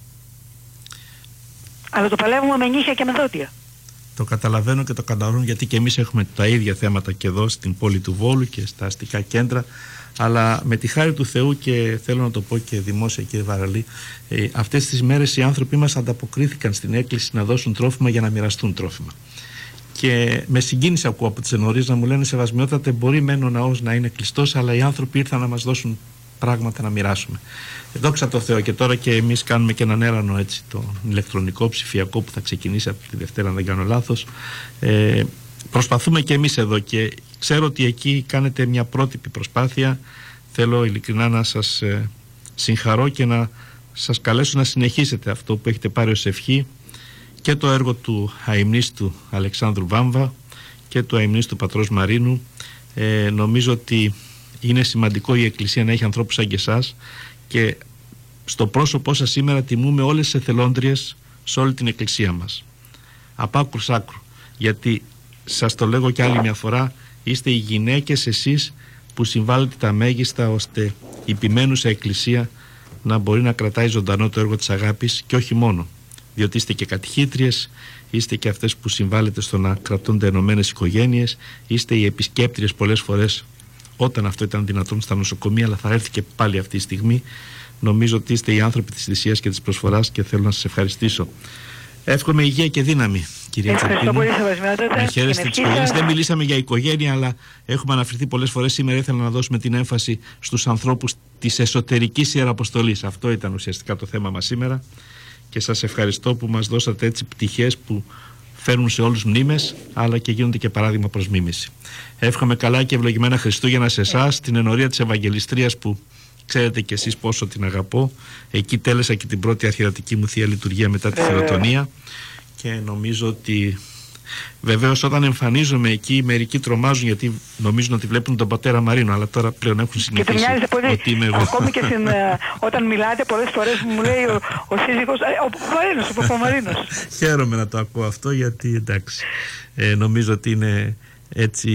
B: Αλλά το παλεύουμε με νύχια και με δόντια.
A: Το καταλαβαίνω και το καταλαβαίνω, γιατί και εμείς έχουμε τα ίδια θέματα και εδώ στην πόλη του Βόλου και στα αστικά κέντρα. Αλλά με τη χάρη του Θεού, και θέλω να το πω και δημόσια, κύριε Βαραλή, αυτές τις μέρες οι άνθρωποι μας ανταποκρίθηκαν στην έκκληση να δώσουν τρόφιμα για να μοιραστούν τρόφιμα. Και με συγκίνηση ακούω από τις ενορίες να μου λένε, σεβασμιότατε, μπορεί μεν ο ναός να είναι κλειστός, αλλά οι άνθρωποι ήρθαν να μας δώσουν πράγματα να μοιράσουμε. Δόξα τω Θεώ. Και τώρα και εμείς κάνουμε και έναν έρανο, έτσι, το ηλεκτρονικό ψηφιακό που θα ξεκινήσει από τη Δευτέρα, αν δεν κάνω λάθος. Προσπαθούμε και εμείς εδώ, και ξέρω ότι εκεί κάνετε μια πρότυπη προσπάθεια. Θέλω ειλικρινά να σας συγχαρώ και να σας καλέσω να συνεχίσετε αυτό που έχετε πάρει ως ευχή, και το έργο του αημνίστου Αλεξάνδρου Βάμβα και του αημνίστου Πατρός Μαρίνου. Νομίζω ότι είναι σημαντικό η Εκκλησία να έχει ανθρώπους σαν και εσάς, και στο πρόσωπό σας σήμερα τιμούμε όλες τις εθελόντριες σε όλη την Εκκλησία μας, από άκρου σ' άκρου, γιατί σας το λέγω κι άλλη μια φορά, είστε οι γυναίκες εσείς που συμβάλλετε τα μέγιστα ώστε η ποιμένουσα Εκκλησία να μπορεί να κρατάει ζωντανό το έργο της αγάπης, και όχι μόνο, διότι είστε και κατηχήτριες, είστε και αυτές που συμβάλλετε στο να κρατούνται ενωμένες οικογένειες, είστε οι επισκέπτριες πολλές φορές όταν αυτό ήταν δυνατόν στα νοσοκομεία, αλλά θα έρθει και πάλι αυτή η στιγμή. Νομίζω ότι είστε οι άνθρωποι της θυσίας και της προσφοράς και θέλω να σας ευχαριστήσω. Εύχομαι υγεία και δύναμη, κυρία Τσαρκίνου. Να χαίρεστε τις οικογένειες. Δεν μιλήσαμε για οικογένεια, αλλά έχουμε αναφερθεί πολλές φορές. Σήμερα ήθελα να δώσουμε την έμφαση στους ανθρώπους της εσωτερικής ιεραποστολής. Αυτό ήταν ουσιαστικά το θέμα μας σήμερα. Και σας ευχαριστώ που μας δώσατε έτσι πτυχές που φέρνουν σε όλους μνήμες, αλλά και γίνονται και παράδειγμα προς μίμηση. Εύχομαι καλά και ευλογημένα Χριστούγεννα σε εσάς, την ενορία της Ευαγγελιστρίας που ξέρετε κι εσείς πόσο την αγαπώ. Εκεί τέλεσα και την πρώτη αρχιερατική μου Θεία Λειτουργία μετά τη Θεοτονία, και νομίζω ότι βεβαίως όταν εμφανίζομαι εκεί μερικοί τρομάζουν, γιατί νομίζουν ότι βλέπουν τον πατέρα Μαρίνο, αλλά τώρα πλέον έχουν συνηθίσει ότι είμαι εγώ.
B: Ακόμη και όταν μιλάτε πολλές φορές μου λέει ο σύζυγος ο Παπαμαρίνος.
A: Χαίρομαι να το ακούω αυτό, γιατί εντάξει, νομίζω ότι είναι έτσι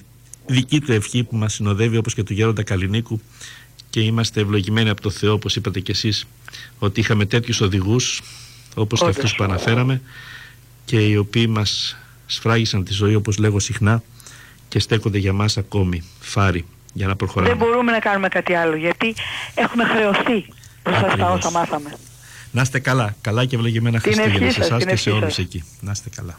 A: δική του ευχή που μας συνοδεύει, όπως και του Γέροντα Καλλινίκου, και είμαστε ευλογημένοι από το Θεό, όπως είπατε κι εσείς, ότι είχαμε τέτοιους οδηγούς όπως και αυτούς που αναφέραμε, και οι οποίοι μας σφράγισαν τη ζωή, όπως λέγω συχνά, και στέκονται για μας ακόμη φάρι για να προχωράμε.
B: Δεν μπορούμε να κάνουμε κάτι άλλο, γιατί έχουμε χρεωθεί μπροστά στα όσα μάθαμε.
A: Να είστε καλά, καλά και ευλογημένα Χριστούγεννα σε εσάς και σε όλους εκεί. Να είστε καλά.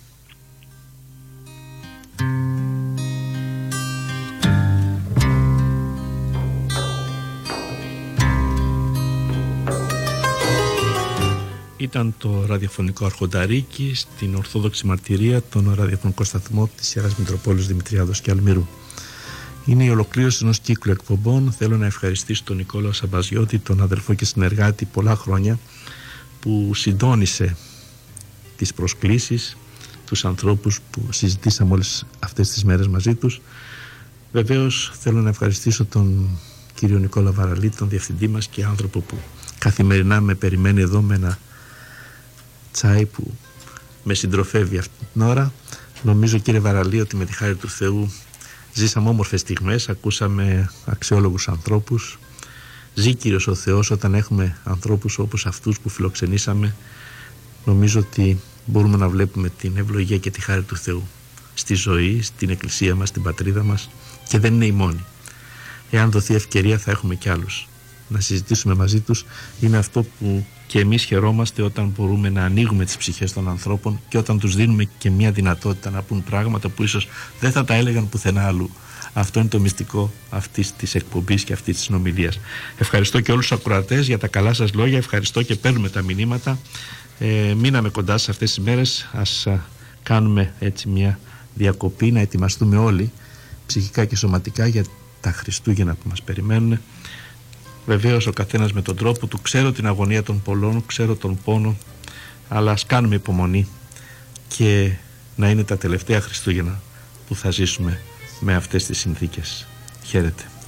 A: Ήταν το ραδιοφωνικό αρχονταρίκι στην Ορθόδοξη Μαρτυρία, τον ραδιοφωνικό σταθμό της Ιεράς Μητροπόλεως Δημητριάδος και Αλμυρού. Είναι η ολοκλήρωση ενός κύκλου εκπομπών. Θέλω να ευχαριστήσω τον Νικόλαο Σαμπαζιώτη, τον αδελφό και συνεργάτη πολλά χρόνια, που συντόνισε τις προσκλήσεις, τους ανθρώπους που συζητήσαμε όλες αυτές τις μέρες μαζί τους. Βεβαίως θέλω να ευχαριστήσω τον κύριο Νικόλα Βαραλή, τον διευθυντή μας και άνθρωπο που καθημερινά με περιμένει εδώ με ένα τσάι που με συντροφεύει αυτή την ώρα. Νομίζω, κύριε Βαραλή, ότι με τη χάρη του Θεού ζήσαμε όμορφες στιγμές, ακούσαμε αξιόλογους ανθρώπους. Ζει Κύριος ο Θεός όταν έχουμε ανθρώπους όπως αυτούς που φιλοξενήσαμε. Νομίζω ότι μπορούμε να βλέπουμε την ευλογία και τη χάρη του Θεού στη ζωή, στην Εκκλησία μας, στην πατρίδα μας, και δεν είναι η μόνη. Εάν δοθεί ευκαιρία θα έχουμε κι άλλους να συζητήσουμε μαζί τους. Είναι αυτό που και εμείς χαιρόμαστε, όταν μπορούμε να ανοίγουμε τις ψυχές των ανθρώπων και όταν τους δίνουμε και μια δυνατότητα να πούν πράγματα που ίσως δεν θα τα έλεγαν πουθενά αλλού. Αυτό είναι το μυστικό αυτής της εκπομπής και αυτής της συνομιλίας. Ευχαριστώ και όλους τους ακροατές για τα καλά σας λόγια. Ευχαριστώ και παίρνουμε τα μηνύματα. Μείναμε κοντά σε αυτές τις μέρες. Ας κάνουμε έτσι μια διακοπή, να ετοιμαστούμε όλοι ψυχικά και σωματικά για τα Χριστούγεννα που μας περιμένουν. Βεβαίως ο καθένας με τον τρόπο του. Ξέρω την αγωνία των πολλών, ξέρω τον πόνο, αλλά ας κάνουμε υπομονή και να είναι τα τελευταία Χριστούγεννα που θα ζήσουμε με αυτές τις συνθήκες. Χαίρετε.